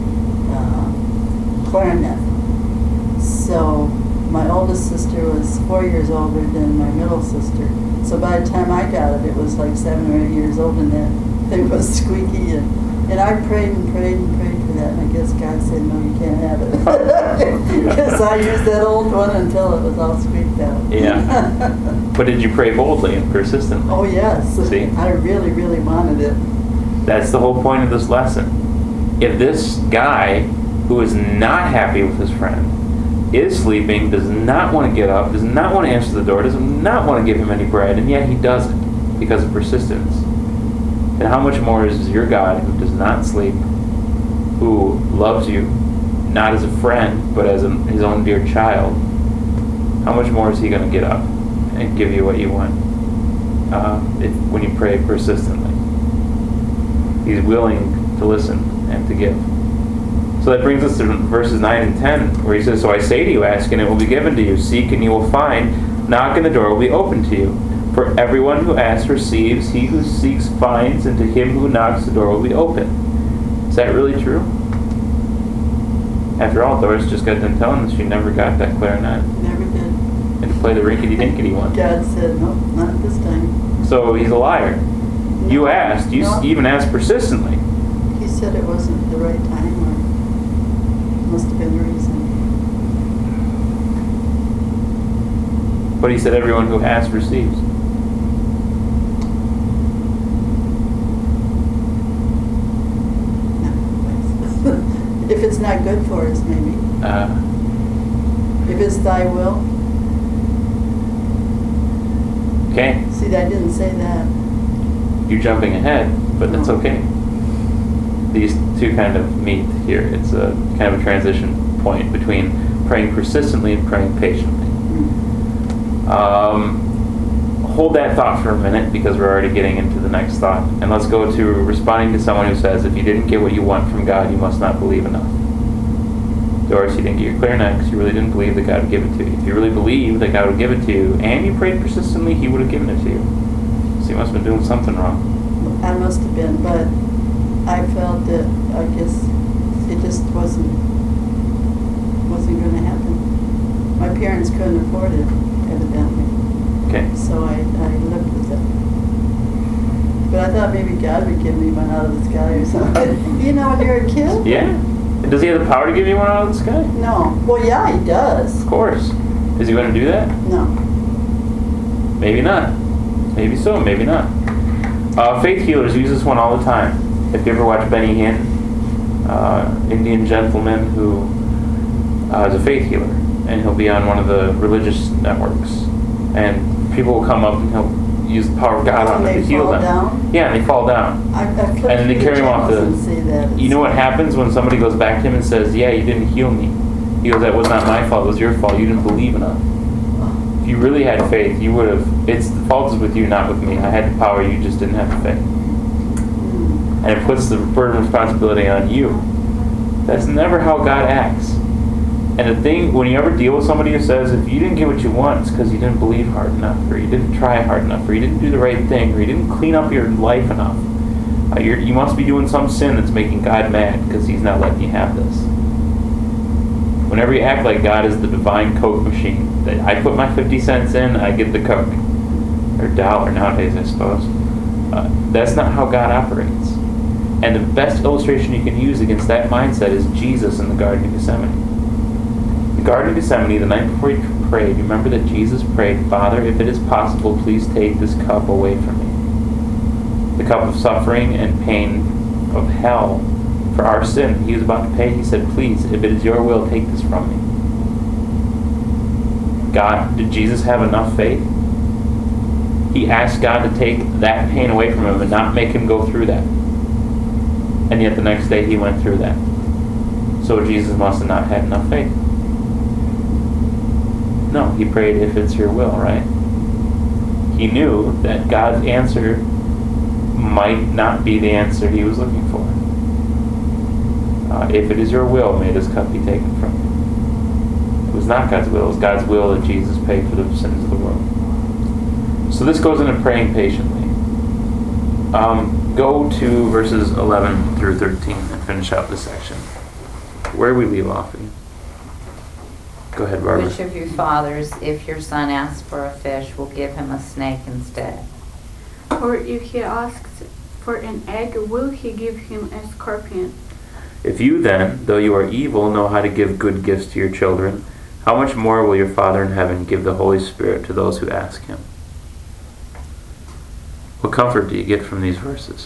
clarinet. So my oldest sister was 4 years older than my middle sister. So by the time I got it, it was like 7 or 8 years old, and that thing was squeaky. And I prayed and prayed and prayed for that, and I guess God said, no, you can't have it. Because I used that old one until it was all squeaked out. Yeah. But did you pray boldly and persistently? Oh, yes. See? I really, really wanted it. That's the whole point of this lesson. If this guy who is not happy with his friend is sleeping, does not want to get up, does not want to answer the door, does not want to give him any bread, and yet he does it because of persistence, then how much more is your God, who does not sleep, who loves you, not as a friend, but as his own dear child, how much more is he going to get up and give you what you want when you pray persistently? He's willing to listen and to give. So that brings us to verses 9 and 10, where he says, "So I say to you, ask and it will be given to you. Seek and you will find. Knock and the door will be opened to you. For everyone who asks receives. He who seeks finds. And to him who knocks the door will be open." Is that really true? After all, Doris just got done telling us she never got that clarinet. Never did. And to play the rinkety-dinkety one. God said, nope, not this time. So he's a liar. You asked. You No. even asked persistently. He said it wasn't the right time, or must have been a reason. But he said everyone who asks receives. If it's not good for us, maybe. If it's thy will. Okay. See, I didn't say that. You're jumping ahead, but that's No. okay. These two kind of meet here. It's a kind of a transition point between praying persistently and praying patiently. Hold that thought for a minute, because we're already getting into the next thought. And let's go to responding to someone who says, if you didn't get what you want from God, you must not believe enough. Doris, you didn't get your clarinet because you really didn't believe that God would give it to you. If you really believed that God would give it to you, and you prayed persistently, He would have given it to you. So you must have been doing something wrong. I must have been, but I felt that, I guess, it just wasn't going to happen. My parents couldn't afford it, evidently. Okay. So I lived with it. But I thought maybe God would give me one out of the sky or something. You know, when you're a kid? Yeah. And does He have the power to give you one out of the sky? No. Well, yeah, He does. Of course. Is He going to do that? No. Maybe not. Maybe so, maybe not. Faith healers use this one all the time. If you ever watch Benny Hinn, Indian gentleman who is a faith healer, and he'll be on one of the religious networks, and people will come up and he'll use the power of God on them to heal them. Down? Yeah, and they fall down. I And then they carry him off and see that. You know what happens when somebody goes back to him and says, "Yeah, you didn't heal me." He goes, "That was not my fault. It was your fault. You didn't believe enough. If you really had faith, you would have. The fault is with you, not with me. I had the power. You just didn't have the faith." And it puts the burden of responsibility on you. That's never how God acts. And the thing, when you ever deal with somebody who says, if you didn't get what you want, it's because you didn't believe hard enough, or you didn't try hard enough, or you didn't do the right thing, or you didn't clean up your life enough. You must be doing some sin that's making God mad because He's not letting you have this. Whenever you act like God is the divine Coke machine, that I put my 50 cents in, I get the Coke. Or $1 nowadays, I suppose. That's not how God operates. And the best illustration you can use against that mindset is Jesus in the Garden of Gethsemane. The Garden of Gethsemane, the night before He prayed, remember that Jesus prayed, "Father, if it is possible, please take this cup away from me." The cup of suffering and pain of hell for our sin He was about to pay. He said, "Please, if it is your will, take this from me." Did Jesus have enough faith? He asked God to take that pain away from Him and not make Him go through that. And yet the next day He went through that. So Jesus must have not had enough faith. No, He prayed, "If it's your will," right? He knew that God's answer might not be the answer He was looking for. If it is your will, may this cup be taken from you. It was not God's will. It was God's will that Jesus paid for the sins of the world. So this goes into praying patiently. Go to verses 11 through 13 and finish out this section. Where we leave off. Go ahead, Barbara. Which of you fathers, if your son asks for a fish, will give him a snake instead? Or if he asks for an egg, will he give him a scorpion? If you then, though you are evil, know how to give good gifts to your children, how much more will your Father in heaven give the Holy Spirit to those who ask him? What comfort do you get from these verses?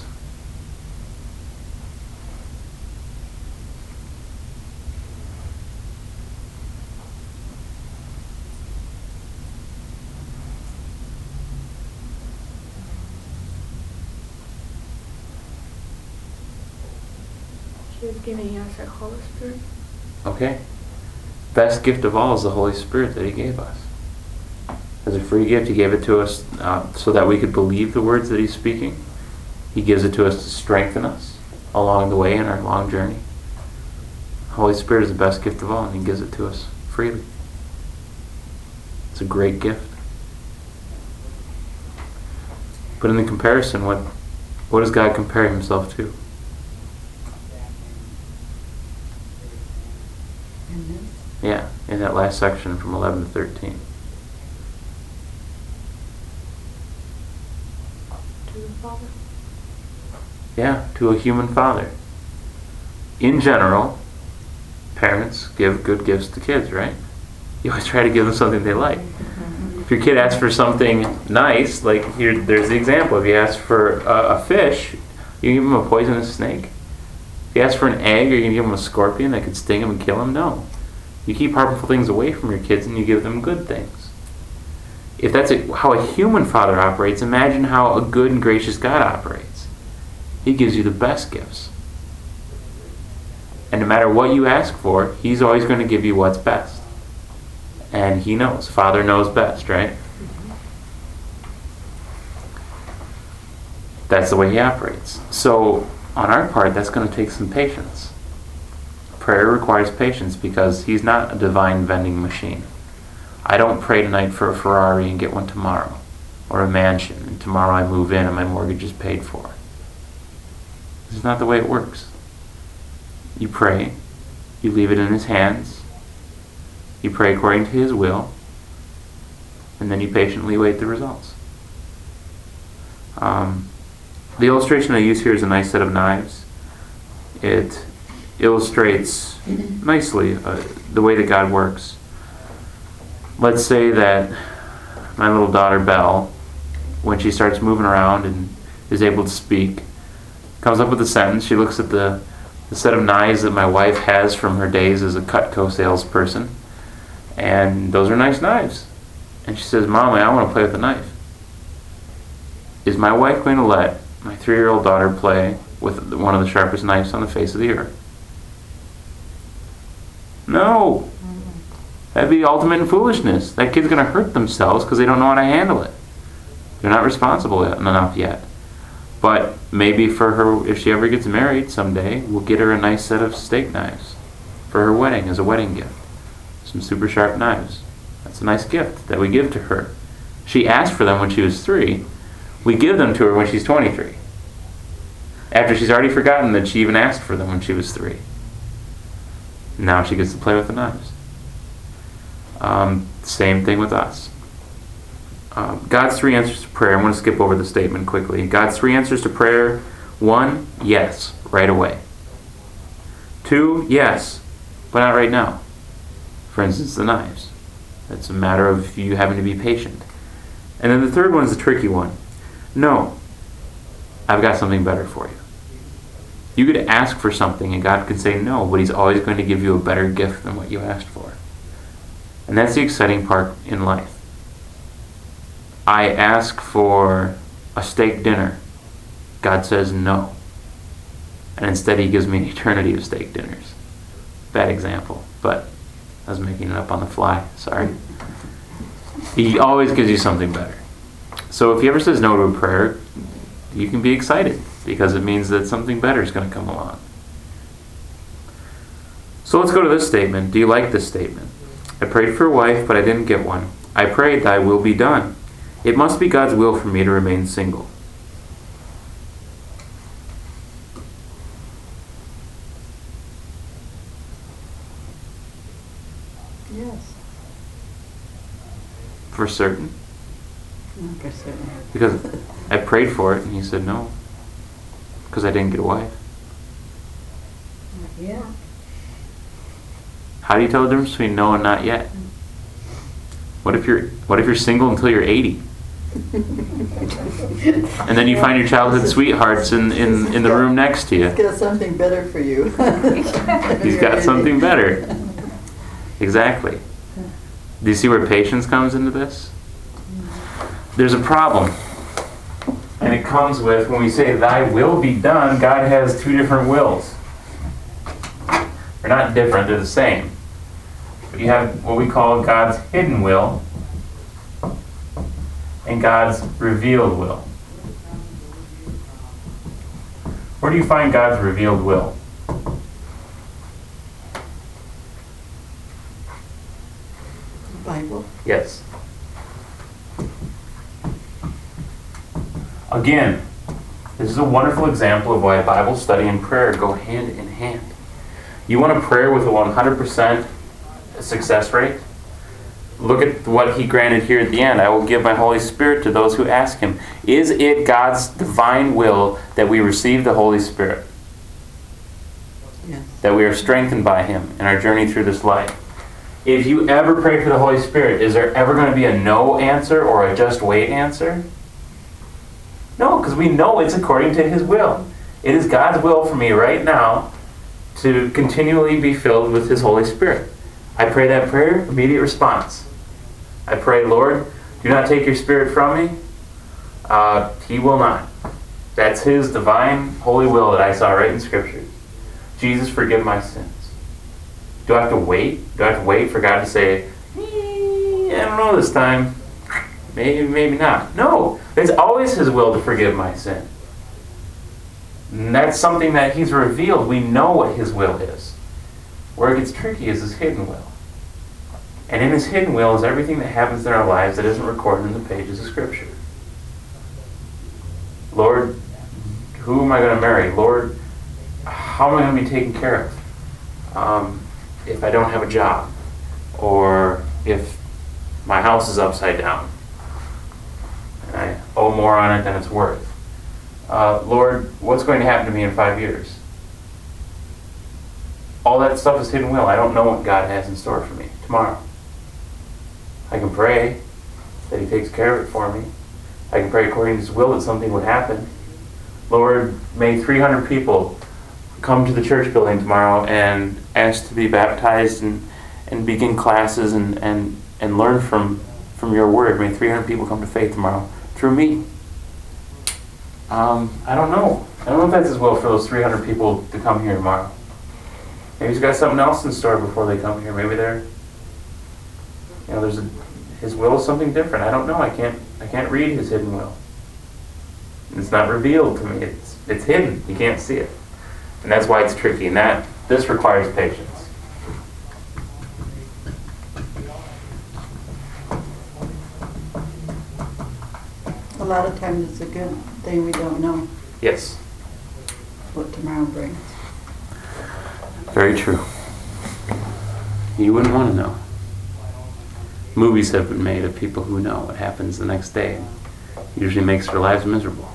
He's giving us a Holy Spirit. Okay. Best gift of all is the Holy Spirit that he gave us. As a free gift, he gave it to us so that we could believe the words that he's speaking. He gives it to us to strengthen us along the way in our long journey. Holy Spirit is the best gift of all, and he gives it to us freely. It's a great gift. But in the comparison, what does God compare himself to? Yeah, in that last section from 11 to 13. To the Father. Yeah, to a human father. In general, parents give good gifts to kids, right? You always try to give them something they like. If your kid asks for something nice, like here, there's the example. If you ask for a fish, you give him a poisonous snake. If you ask for an egg, are you going to give him a scorpion that could sting him and kill him? No. You keep harmful things away from your kids and you give them good things. If that's how a human father operates, imagine how a good and gracious God operates. He gives you the best gifts. And no matter what you ask for, he's always going to give you what's best. And he knows. Father knows best, right? That's the way he operates. So, on our part, that's going to take some patience. Prayer requires patience because he's not a divine vending machine. I don't pray tonight for a Ferrari and get one tomorrow, or a mansion, and tomorrow I move in and my mortgage is paid for. This is not the way it works. You pray, you leave it in his hands, you pray according to his will, and then you patiently wait the results. The illustration I use here is a nice set of knives. It illustrates nicely the way that God works. Let's say that my little daughter Belle, when she starts moving around and is able to speak, comes up with a sentence. She looks at the set of knives that my wife has from her days as a Cutco salesperson, and those are nice knives. And she says, "Mommy, I want to play with the knife." Is my wife going to let my 3-year-old daughter play with one of the sharpest knives on the face of the earth? No. That'd be ultimate in foolishness. That kid's going to hurt themselves because they don't know how to handle it. They're not responsible enough yet. But maybe for her, if she ever gets married someday, we'll get her a nice set of steak knives for her wedding as a wedding gift. Some super sharp knives. That's a nice gift that we give to her. She asked for them when she was 3. We give them to her when she's 23. After she's already forgotten that she even asked for them when she was 3. Now she gets to play with the knives. Same thing with us. God's 3 answers to prayer. I'm going to skip over the statement quickly. God's 3 answers to prayer. 1, yes, right away. 2, yes, but not right now. For instance, the knives. It's a matter of you having to be patient. And then the third one is the tricky one. No, I've got something better for you. You could ask for something and God could say no, but he's always going to give you a better gift than what you asked for. And that's the exciting part in life. I ask for a steak dinner. God says no. And instead he gives me an eternity of steak dinners. Bad example, but I was making it up on the fly. Sorry. He always gives you something better. So if he ever says no to a prayer, you can be excited because it means that something better is going to come along. So let's go to this statement. Do you like this statement? I prayed for a wife, but I didn't get one. I prayed, thy will be done. It must be God's will for me to remain single. for certain? Not for certain. Because I prayed for it and he said no. Because I didn't get a wife. Yeah. How do you tell the difference between no and not yet? What if you're single until you're 80? And then you find your childhood sweethearts in the room next to you. He's got something better for you. He's got something better. Exactly. Do you see where patience comes into this? There's a problem. And it comes with, when we say, thy will be done, God has two different wills. They're not different, they're the same. But you have what we call God's hidden will and God's revealed will. Where do you find God's revealed will? Bible. Yes. Again, this is a wonderful example of why Bible study and prayer go hand in hand. You want a prayer with a 100% success rate? Look at what he granted here at the end. I will give my Holy Spirit to those who ask him. Is it God's divine will that we receive the Holy Spirit? Yes. That we are strengthened by him in our journey through this life? If you ever pray for the Holy Spirit, is there ever going to be a no answer or a just wait answer? No, because we know it's according to his will. It is God's will for me right now to continually be filled with his Holy Spirit. I pray that prayer, immediate response. I pray, Lord, do not take your Spirit from me. He will not. That's his divine holy will that I saw right in Scripture. Jesus, forgive my sins. Do I have to wait? Do I have to wait for God to say, I don't know this time. Maybe not. No, it's always his will to forgive my sin. And that's something that he's revealed. We know what his will is. Where it gets tricky is his hidden will. And in his hidden will is everything that happens in our lives that isn't recorded in the pages of Scripture. Lord, who am I going to marry? Lord, how am I going to be taken care of if I don't have a job? Or if my house is upside down and I owe more on it than it's worth? Lord, what's going to happen to me in 5 years? All that stuff is hidden will. I don't know what God has in store for me tomorrow. I can pray that he takes care of it for me. I can pray according to his will that something would happen. Lord, may 300 people come to the church building tomorrow and ask to be baptized and begin classes and learn from your word. May 300 people come to faith tomorrow through me. I don't know. I don't know if that's his will for those 300 people to come here tomorrow. Maybe he's got something else in store before they come here. Maybe his will is something different. I don't know. I can't read his hidden will. It's not revealed to me. It's hidden. You can't see it. And that's why it's tricky. And this requires patience. A lot of times it's a good thing we don't know Yes. what tomorrow brings. Very true. You wouldn't want to know. Movies have been made of people who know what happens the next day. It usually makes their lives miserable.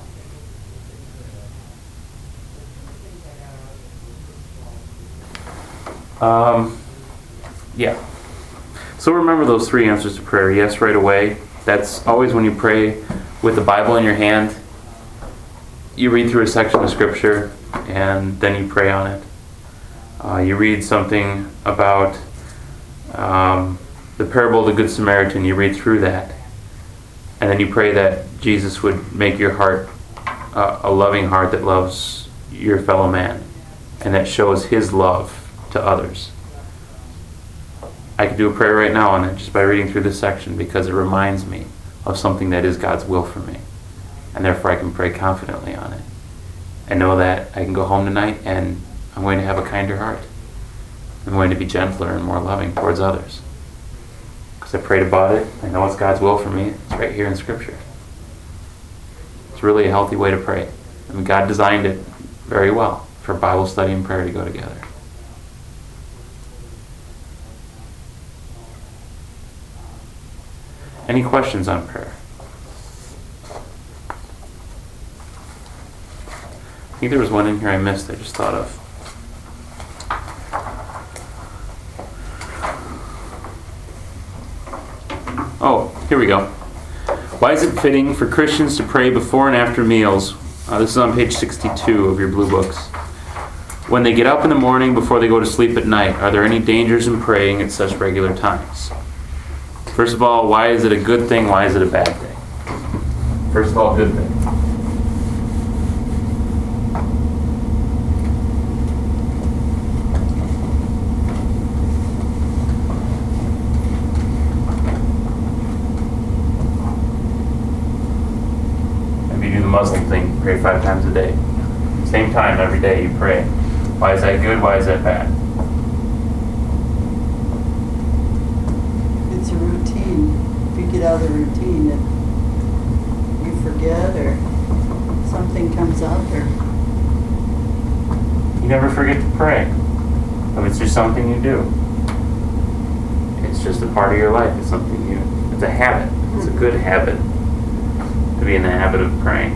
Yeah. So remember those 3 answers to prayer. Yes, right away. That's always when you pray with the Bible in your hand. You read through a section of Scripture and then you pray on it. You read something about the parable of the Good Samaritan. You read through that. And then you pray that Jesus would make your heart a loving heart that loves your fellow man and that shows his love to others. I could do a prayer right now on it just by reading through this section because it reminds me of something that is God's will for me. And therefore I can pray confidently on it. And know that I can go home tonight and I'm going to have a kinder heart. I'm going to be gentler and more loving towards others. Because I prayed about it. I know it's God's will for me. It's right here in Scripture. It's really a healthy way to pray. I mean, God designed it very well for Bible study and prayer to go together. Any questions on prayer? I think there was one in here I missed, I just thought of. Oh, here we go. Why is it fitting for Christians to pray before and after meals? This is on page 62 of your blue books. When they get up in the morning before they go to sleep at night, are there any dangers in praying at such regular times? First of all, why is it a good thing? Why is it a bad thing? First of all, good thing. Muslim thing, pray 5 times a day. Same time every day you pray. Why is that good? Why is that bad? It's a routine. If you get out of the routine, you forget or something comes up or... You never forget to pray. If it's just something you do. It's just a part of your life. It's something it's a habit. It's a good habit to be in the habit of praying.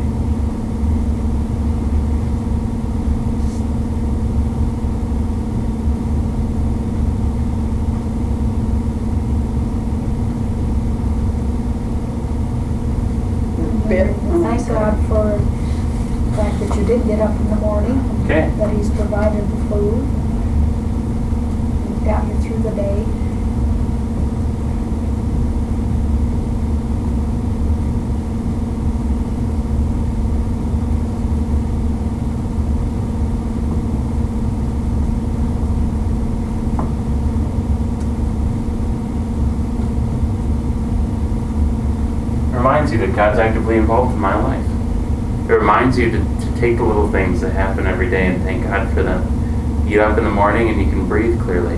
Thank God for the fact that you did get up in the morning. Okay. That He's provided the food. And got you through the day. Reminds you that God's actively involved in my life. It reminds you to take the little things that happen every day and thank God for them. You get up in the morning and you can breathe clearly.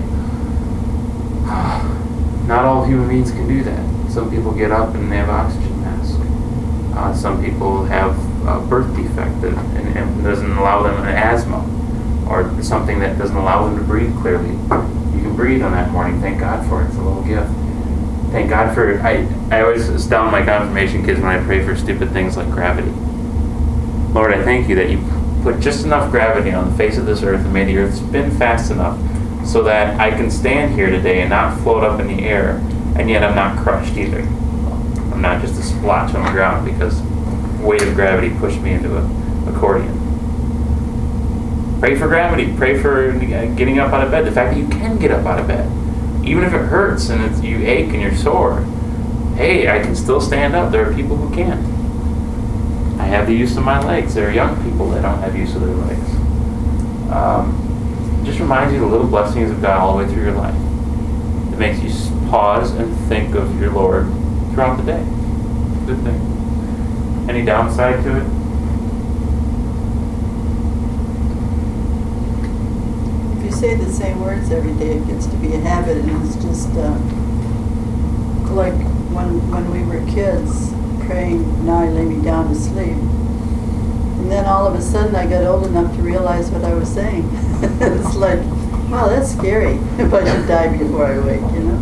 Not all human beings can do that. Some people get up and they have oxygen masks. Some people have a birth defect and doesn't allow them an asthma or something that doesn't allow them to breathe clearly. You can breathe on that morning. Thank God for it. It's a little gift. Thank God for, I always astound my confirmation kids when I pray for stupid things like gravity. Lord, I thank you that you put just enough gravity on the face of this earth and made the earth spin fast enough so that I can stand here today and not float up in the air, and yet I'm not crushed either. I'm not just a splotch on the ground because the weight of gravity pushed me into an accordion. Pray for gravity. Pray for getting up out of bed. The fact that you can get up out of bed. Even if it hurts and you ache and you're sore, hey, I can still stand up. There are people who can't. I have the use of my legs. There are young people that don't have use of their legs. It just reminds you of the little blessings of God all the way through your life. It makes you pause and think of your Lord throughout the day. Good thing. Any downside to it? If you say the same words every day, it gets to be a habit, and it's just like when we were kids, praying, "Now I lay me down to sleep." And then all of a sudden I got old enough to realize what I was saying. It's like, wow, that's scary if I should die before I wake, you know?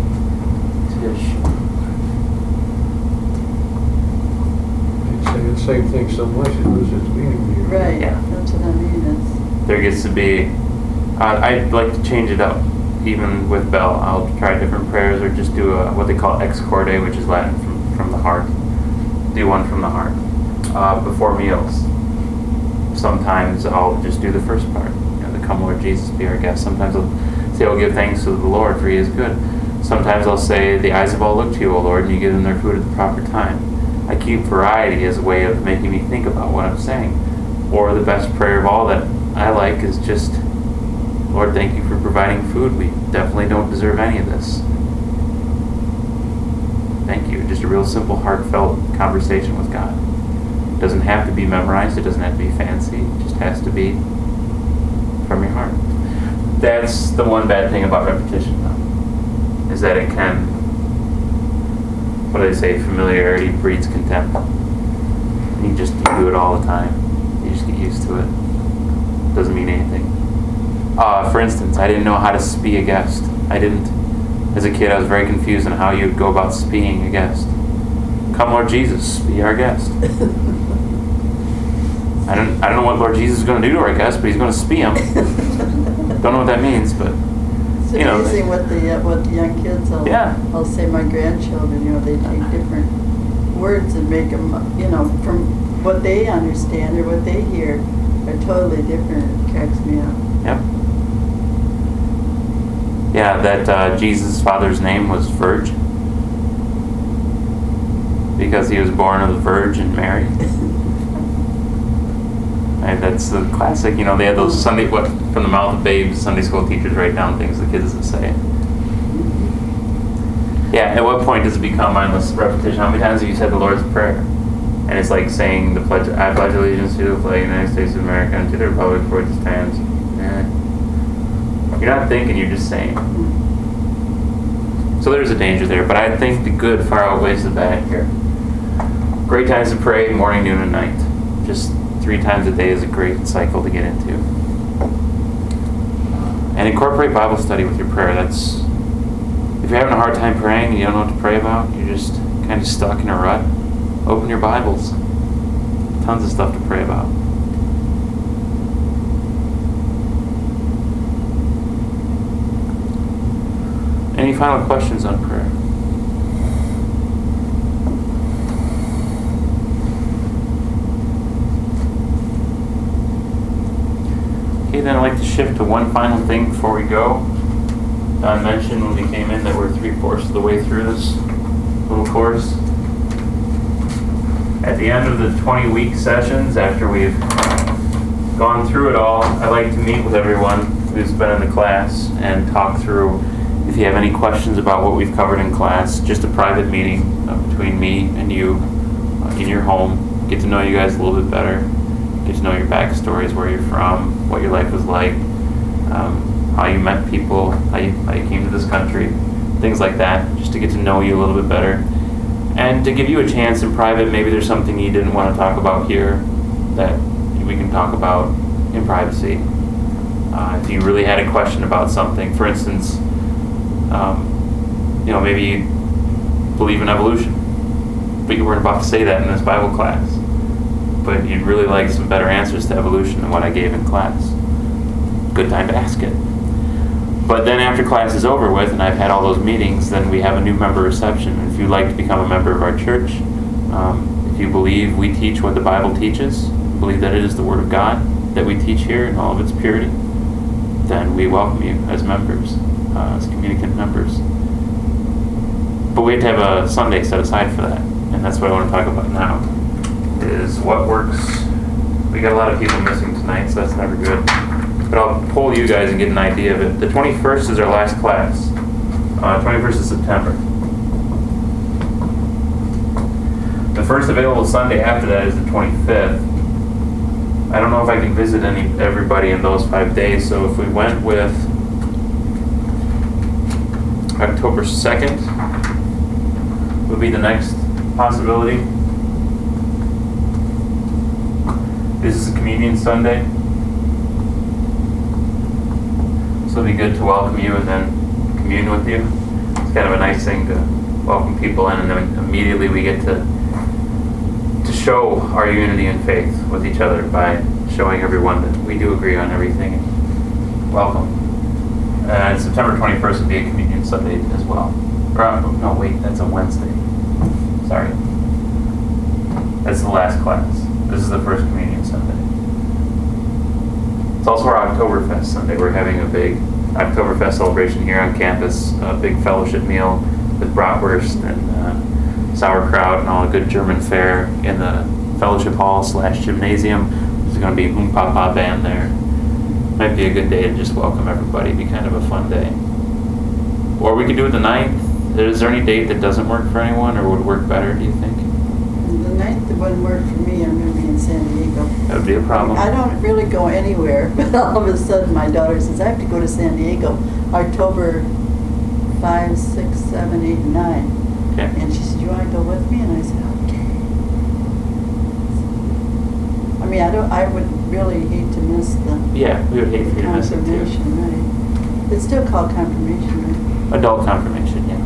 They say the same thing so much it loses its meaning. Right, Yeah. that's what I mean. There gets to be, I'd like to change it up. Even with Bell, I'll try different prayers or just do what they call ex corde, which is Latin from the heart. Do one from the heart. Before meals. Sometimes I'll just do the first part. The "Come Lord Jesus, be our guest." Sometimes I'll say, "I'll give thanks to the Lord, for He is good." Sometimes I'll say, "The eyes of all look to you, O Lord, and you give them their food at the proper time." I keep variety as a way of making me think about what I'm saying. Or the best prayer of all that I like is just, "Lord, thank you for providing food. We definitely don't deserve any of this. Thank you." Just a real simple, heartfelt conversation with God. It doesn't have to be memorized. It doesn't have to be fancy. It just has to be from your heart. That's the one bad thing about repetition, though, is that it can, what do they say, familiarity breeds contempt. And you do it all the time. You just get used to it. Doesn't mean anything. For instance, I didn't know how to be a guest. I didn't. As a kid, I was very confused on how you would go about being a guest. Come, Lord Jesus, be our guest. I don't know what Lord Jesus is going to do to our guest, but he's going to spee him. Don't know what that means, but It's you know. amazing what the young kids will. Yeah. I'll say my grandchildren, they take different words and make them, from what they understand or what they hear are totally different. It cracks me up. Yep. Yeah, that Jesus' father's name was Virg, because he was born of the Virgin Mary. And that's the classic, they had those from the mouth of babes, Sunday school teachers write down things the kids would say. Yeah, at what point does it become mindless repetition? How many times have you said the Lord's Prayer? And it's like saying I pledge allegiance to the flag of the United States of America and to the republic for which it stands. You're not thinking, you're just saying. So there's a danger there, but I think the good far outweighs the bad here. Great times to pray, morning, noon, and night. Just 3 times a day is a great cycle to get into. And incorporate Bible study with your prayer. If you're having a hard time praying and you don't know what to pray about, you're just kind of stuck in a rut, open your Bibles. Tons of stuff to pray about. Any final questions on prayer? Okay, then I'd like to shift to one final thing before we go. Don mentioned when we came in that we're 3/4 of the way through this little course. At the end of the 20-week sessions, after we've gone through it all, I like to meet with everyone who's been in the class and talk through, if you have any questions about what we've covered in class, just a private meeting between me and you in your home. Get to know you guys a little bit better. Get to know your backstories, where you're from, what your life was like, how you met people, how you came to this country, things like that, just to get to know you a little bit better. And to give you a chance in private, maybe there's something you didn't want to talk about here that we can talk about in privacy. If you really had a question about something, for instance, maybe you believe in evolution, but you weren't about to say that in this Bible class. But you'd really like some better answers to evolution than what I gave in class. Good time to ask it. But then after class is over with and I've had all those meetings, then we have a new member reception. And if you'd like to become a member of our church, if you believe we teach what the Bible teaches, believe that it is the Word of God that we teach here in all of its purity, then we welcome you as members, as communicant members. But we have to have a Sunday set aside for that. And that's what I want to talk about now, is what works. We got a lot of people missing tonight, so that's never good. But I'll poll you guys and get an idea of it. The 21st is our last class. 21st of September. The first available Sunday after that is the 25th. I don't know if I can visit everybody in those 5 days, so if we went with October 2nd would be the next possibility. This is a communion Sunday. So it'll be good to welcome you and then commune with you. It's kind of a nice thing to welcome people in, and then immediately we get to show our unity in faith with each other by showing everyone that we do agree on everything. Welcome. And September 21st will be a communion Sunday as well. No, wait, that's a Wednesday. Sorry. That's the last class. This is the first communion Sunday. It's also our Oktoberfest Sunday. We're having a big Oktoberfest celebration here on campus, a big fellowship meal with bratwurst and sauerkraut and all the good German fare in the fellowship hall / gymnasium. There's going to be a Papa band there. Might be a good day to just welcome everybody. Be kind of a fun day. Or we could do it the 9th. Is there any date that doesn't work for anyone or would work better, do you think? The 9th wouldn't work for me. I'm going to be in San Diego. That would be a problem. I don't really go anywhere, but all of a sudden my daughter says, I have to go to San Diego October 5, 6, 7, 8, and 9. Okay. And she said, you want to go with me? And I said, okay. I mean, I would really hate to miss the Yeah, we would hate for you to miss it too. confirmation, right? It's still called confirmation, right? Adult confirmation, yeah.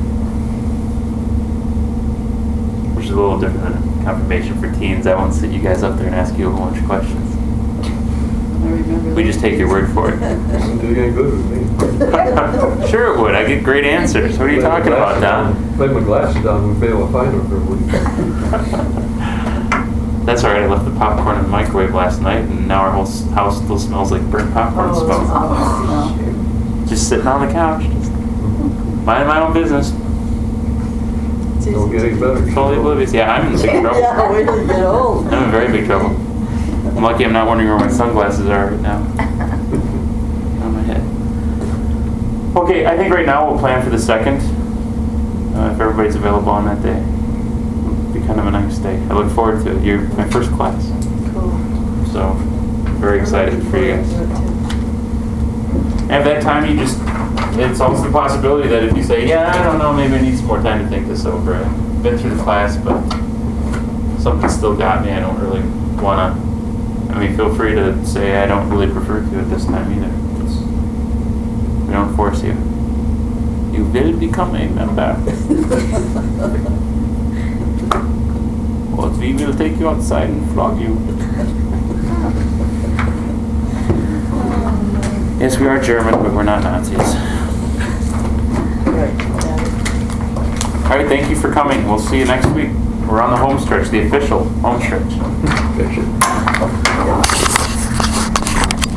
Which is a little different than confirmation for teens. I won't sit you guys up there and ask you a whole bunch of questions. I remember. We just take your word for it. Doesn't do you any good with me. Sure it would. I get great answers. What are you talking about, Don? Laid my glasses down and fail to find them for a week. That's alright. I left the popcorn in the microwave last night, and now our whole house still smells like burnt popcorn smoke. Just sitting on the couch, just minding my own business. Don't get any better. Totally oblivious. Yeah, I'm in big trouble. Yeah, wait till you get old. I'm in very big trouble. I'm lucky I'm not wondering where my sunglasses are right now. On my head. Okay, I think right now we'll plan for the 2nd. If everybody's available on that day. It'll be kind of a nice day. I look forward to it. You're my first class. Cool. So, very excited for you guys. At that time, it's always the possibility that if you say, yeah, I don't know, maybe I need some more time to think this over. I've been through the class, but something still got me. I don't really want to. I mean, feel free to say I don't really prefer to at this time either. We don't force you. You will become a member. Or we will take you outside and flog you. Yes, we are German, but we're not Nazis. All right, thank you for coming. We'll see you next week. We're on the home stretch, the official home stretch.